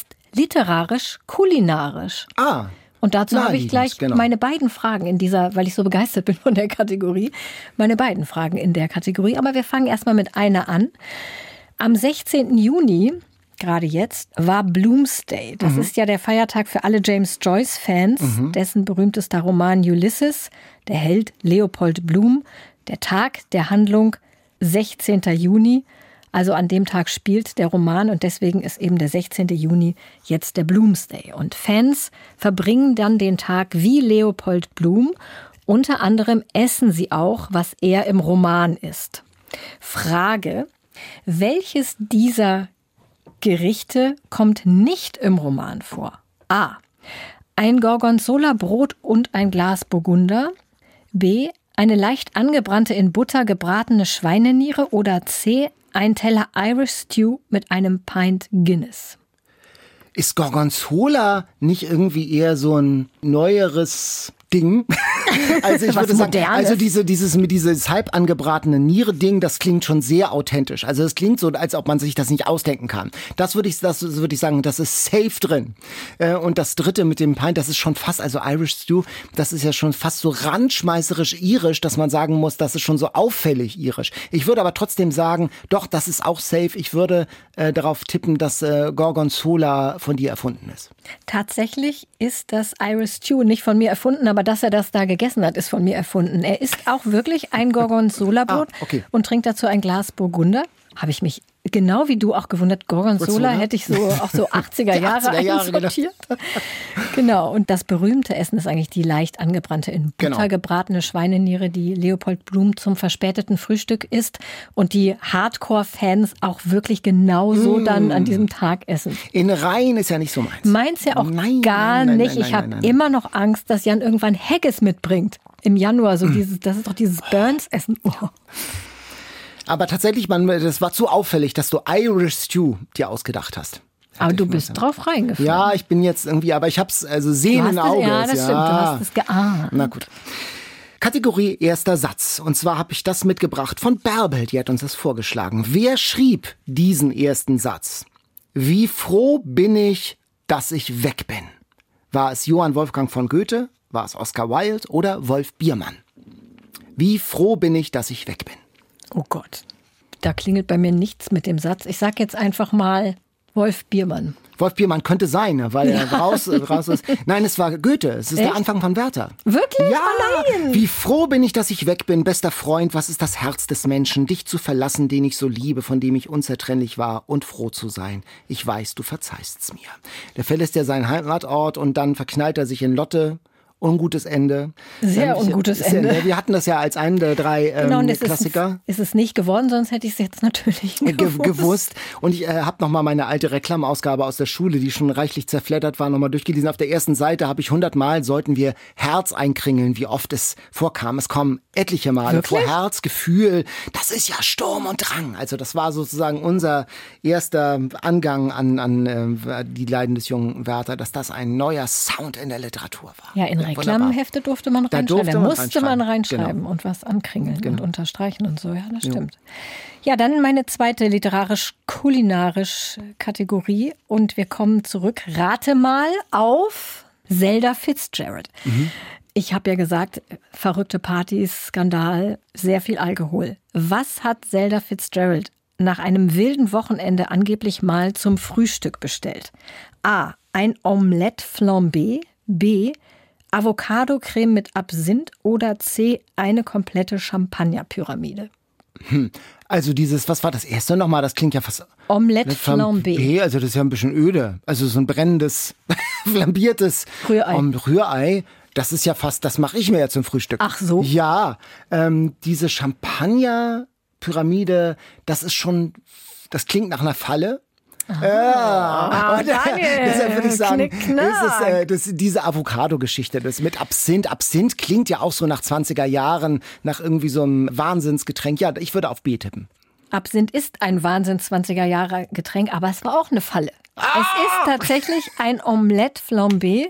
literarisch-kulinarisch. Ah. Und dazu habe ich Naheliegend, gleich genau. meine beiden Fragen in dieser, weil ich so begeistert bin von der Kategorie, meine beiden Fragen in der Kategorie. Aber wir fangen erstmal mit einer an. Am sechzehnten Juni, gerade jetzt, war Bloomsday. Das Mhm. ist ja der Feiertag für alle James Joyce-Fans, Mhm. dessen berühmtester Roman Ulysses, der Held Leopold Bloom, der Tag der Handlung sechzehnten Juni. Also an dem Tag spielt der Roman und deswegen ist eben der sechzehnten Juni jetzt der Bloomsday. Und Fans verbringen dann den Tag wie Leopold Bloom. Unter anderem essen sie auch, was er im Roman isst. Frage, welches dieser Gerichte kommt nicht im Roman vor? A. Ein Gorgonzola-Brot und ein Glas Burgunder. B. Eine leicht angebrannte in Butter gebratene Schweineniere. Oder C. Ein Teller Irish Stew mit einem Pint Guinness. Ist Gorgonzola nicht irgendwie eher so ein neueres Ding? Also ich Was würde sagen, Modernes. also diese, dieses mit dieses halb angebratene Niere-Ding, das klingt schon sehr authentisch. Also es klingt so, als ob man sich das nicht ausdenken kann. Das würde ich, das würde ich sagen, das ist safe drin. Äh, Und das dritte mit dem Pint, das ist schon fast, also Irish Stew, das ist ja schon fast so randschmeißerisch irisch, dass man sagen muss, das ist schon so auffällig irisch. Ich würde aber trotzdem sagen, doch, das ist auch safe. Ich würde äh, darauf tippen, dass äh, Gorgonzola von dir erfunden ist. Tatsächlich ist das Irish Stew nicht von mir erfunden, aber dass er das da gegessen hat, ist von mir erfunden. Er isst auch wirklich ein Gorgonzola-Brot Ah, okay. und trinkt dazu ein Glas Burgunder. Habe ich mich genau wie du auch gewundert. Gorgonzola Gorgonzola? hätte ich so auch so achtziger Die Jahre achtziger Jahre, genau. einsortiert. Genau. Und das berühmte Essen ist eigentlich die leicht angebrannte in Butter Genau. gebratene Schweineniere, die Leopold Bloom zum verspäteten Frühstück isst und die Hardcore-Fans auch wirklich genauso Mm. dann an diesem Tag essen. In Rhein ist ja nicht so meins. Meins ja auch Nein, gar nein, nein, nicht. nein, Ich nein, habe nein, nein. immer noch Angst, dass Jan irgendwann Haggis mitbringt. Im Januar, so dieses, das ist doch dieses Burns-Essen. Oh. Aber tatsächlich, man, das war zu auffällig, dass du Irish Stew dir ausgedacht hast. Aber Hätte du ich bist mal drauf reingefallen. Ja, ich bin jetzt irgendwie, aber ich hab's, also du sehen hast im es, Auge. ja, das stimmt, du hast es geahnt. Na gut. Kategorie erster Satz. Und zwar habe ich das mitgebracht von Bärbel, die hat uns das vorgeschlagen. Wer schrieb diesen ersten Satz? Wie froh bin ich, dass ich weg bin? War es Johann Wolfgang von Goethe? War es Oscar Wilde oder Wolf Biermann? Wie froh bin ich, dass ich weg bin? Oh Gott, da klingelt bei mir nichts mit dem Satz. Ich sag jetzt einfach mal Wolf Biermann. Wolf Biermann könnte sein, weil er raus, raus ist. Nein, es war Goethe. Es ist Echt? der Anfang von Werther. Wirklich? Ja, Oh nein! wie froh bin ich, dass ich weg bin, bester Freund. Was ist das Herz des Menschen, dich zu verlassen, den ich so liebe, von dem ich unzertrennlich war und froh zu sein. Ich weiß, du verzeihst's mir. Der verlässt ja seinen Heimatort und dann verknallt er sich in Lotte. Ungutes Ende. Sehr Ähm, ungutes ist ja- Ende. Wir hatten das ja als einen der drei ähm, Genau, und es Klassiker. ist, ist es nicht geworden, sonst hätte ich es jetzt natürlich Ge gewusst. gewusst. Und ich äh, habe nochmal meine alte Reklamausgabe aus der Schule, die schon reichlich zerfleddert war, nochmal durchgelesen. Auf der ersten Seite habe ich hundertmal, sollten wir Herz einkringeln, wie oft es vorkam. Es kommen etliche Male Wirklich? vor. Herz, Gefühl, das ist ja Sturm und Drang. Also das war sozusagen unser erster Angang an, an äh, die Leiden des jungen Werther, dass das ein neuer Sound in der Literatur war. Ja, in Reklamhefte durfte man Da reinschreiben. durfte Da man musste reinschreiben. man reinschreiben Genau. und was ankringeln Genau. und unterstreichen und so. Ja, das Jo. stimmt. Ja, dann meine zweite literarisch-kulinarisch Kategorie. Und wir kommen zurück. Rate mal auf Zelda Fitzgerald. Mhm. Ich habe ja gesagt, verrückte Partys, Skandal, sehr viel Alkohol. Was hat Zelda Fitzgerald nach einem wilden Wochenende angeblich mal zum Frühstück bestellt? A. Ein Omelette flambé. B. Avocado-Creme mit Absinth. Oder C. Eine komplette Champagner-Pyramide. Hm. Also dieses, was war das erste nochmal? Das klingt ja fast... Omelette flambé. Also das ist ja ein bisschen öde. Also so ein brennendes, flambiertes Rührei. Um, Rührei. Das ist ja fast, das mache ich mir ja zum Frühstück. Ach so? Ja, ähm, diese Champagner-Pyramide, das ist schon, das klingt nach einer Falle. Ah, Und, Daniel, deshalb würde ich sagen, knick, knack. das ist, äh, das, diese Avocado-Geschichte, das mit Absinth. Absinth klingt ja auch so nach zwanziger Jahren, nach irgendwie so einem Wahnsinnsgetränk. Ja, ich würde auf B tippen. Absinth ist ein Wahnsinns-zwanziger Jahre Getränk, aber es war auch eine Falle. Ah! Es ist tatsächlich ein Omelette flambé.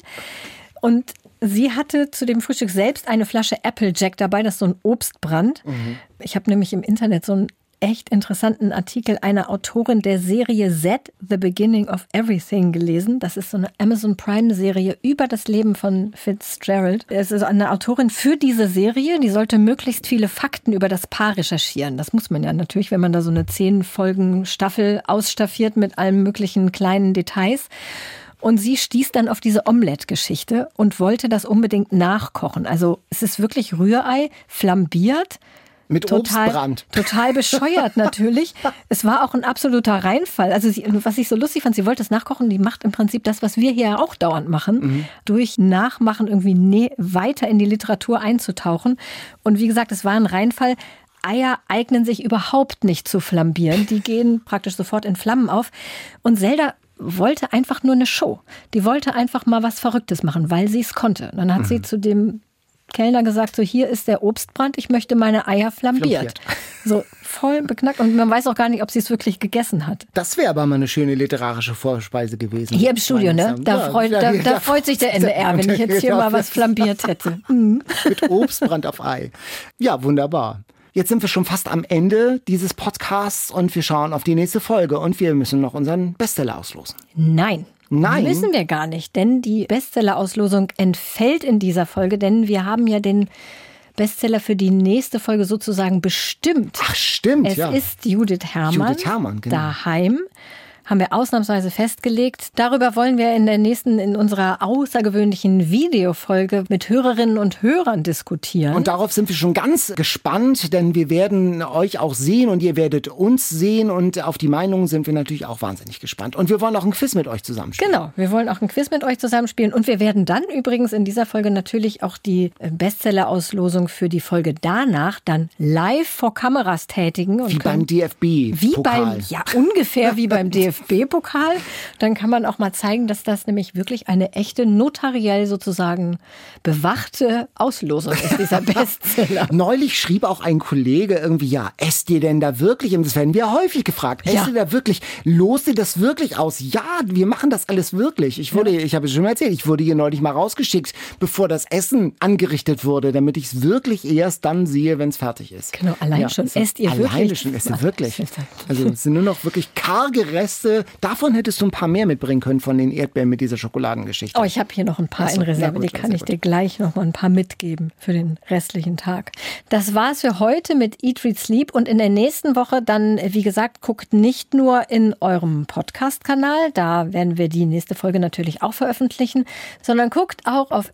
Und sie hatte zu dem Frühstück selbst eine Flasche Applejack dabei, das ist so ein Obstbrand. Mhm. Ich habe nämlich im Internet so einen echt interessanten Artikel einer Autorin der Serie Z, The Beginning of Everything, gelesen. Das ist so eine Amazon Prime-Serie über das Leben von Fitzgerald. Es ist eine Autorin für diese Serie, die sollte möglichst viele Fakten über das Paar recherchieren. Das muss man ja natürlich, wenn man da so eine zehn Folgen Staffel ausstaffiert mit allen möglichen kleinen Details. Und sie stieß dann auf diese Omelette-Geschichte und wollte das unbedingt nachkochen. Also es ist wirklich Rührei, flambiert. Mit total, Obstbrand. Total bescheuert natürlich. Es war auch ein absoluter Reinfall. Also sie, was ich so lustig fand, sie wollte es nachkochen. Die macht im Prinzip das, was wir hier auch dauernd machen. Mhm. Durch Nachmachen irgendwie ne, weiter in die Literatur einzutauchen. Und wie gesagt, es war ein Reinfall. Eier eignen sich überhaupt nicht zu flambieren. Die gehen praktisch sofort in Flammen auf. Und Zelda wollte einfach nur eine Show. Die wollte einfach mal was Verrücktes machen, weil sie es konnte. Und dann hat mhm. sie zu dem Kellner gesagt, so hier ist der Obstbrand, ich möchte meine Eier flambiert. flambiert. So voll beknackt und man weiß auch gar nicht, ob sie es wirklich gegessen hat. Das wäre aber mal eine schöne literarische Vorspeise gewesen. Hier im Studio, ne? Da, ja, freut, ja, da, ja, da freut sich der N D R, wenn ich jetzt hier mal was flambiert hätte. Mhm. Mit Obstbrand auf Ei. Ja, wunderbar. Jetzt sind wir schon fast am Ende dieses Podcasts und wir schauen auf die nächste Folge und wir müssen noch unseren Bestseller auslosen. Nein. Nein. Müssen wir gar nicht, denn die Bestseller-Auslosung entfällt in dieser Folge, denn wir haben ja den Bestseller für die nächste Folge sozusagen bestimmt. Ach, stimmt, es ja. Es ist Judith Herrmann. Judith Herrmann, genau. Daheim. Haben wir ausnahmsweise festgelegt. Darüber wollen wir in der nächsten, in unserer außergewöhnlichen Videofolge mit Hörerinnen und Hörern diskutieren. Und darauf sind wir schon ganz gespannt, denn wir werden euch auch sehen und ihr werdet uns sehen und auf die Meinungen sind wir natürlich auch wahnsinnig gespannt. Und wir wollen auch ein Quiz mit euch zusammenspielen. Genau, wir wollen auch ein Quiz mit euch zusammenspielen und wir werden dann übrigens in dieser Folge natürlich auch die Bestseller-Auslosung für die Folge danach dann live vor Kameras tätigen. Und wie beim D F B-Pokal. Wie beim, ja ungefähr wie beim D F B-Pokal. Dann kann man auch mal zeigen, dass das nämlich wirklich eine echte, notariell sozusagen bewachte Auslosung ist, dieser Bestseller. Neulich schrieb auch ein Kollege irgendwie, ja, esst ihr denn da wirklich? Und das werden wir häufig gefragt. Esst Ja. ihr da wirklich? Lost ihr das wirklich aus? Ja, wir machen das alles wirklich. Ich wurde, ja. ich habe es schon mal erzählt, ich wurde hier neulich mal rausgeschickt, bevor das Essen angerichtet wurde, damit ich es wirklich erst dann sehe, wenn es fertig ist. Genau, allein ja, schon also esst ihr wirklich. Alleine schon esst ihr wirklich. Also es sind nur noch wirklich karge Reste. Davon hättest du ein paar mehr mitbringen können von den Erdbeeren mit dieser Schokoladengeschichte. Oh, ich habe hier noch ein paar Ach so, in Reserve. gut, Die kann ich gut. dir gleich noch mal ein paar mitgeben für den restlichen Tag. Das war's für heute mit Eat, Read, Sleep. Und in der nächsten Woche dann, wie gesagt, guckt nicht nur in eurem Podcast-Kanal, da werden wir die nächste Folge natürlich auch veröffentlichen, sondern guckt auch auf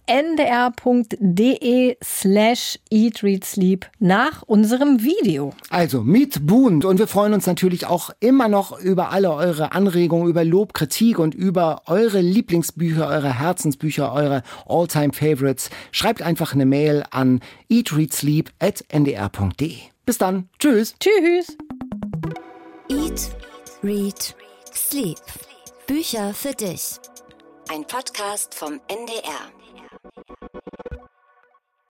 ndr.de slash Eat, Read, Sleep nach unserem Video. Also mit Bund und wir freuen uns natürlich auch immer noch über alle eure Anregungen, über Lob, Kritik und über eure Lieblingsbücher, eure Herzensbücher, eure All-Time-Favorites. Schreibt einfach eine Mail an eatreadsleep at n d r punkt d e. Bis dann. Tschüss. Tschüss. Eat, Read, Sleep. Bücher für dich. Ein Podcast vom N D R.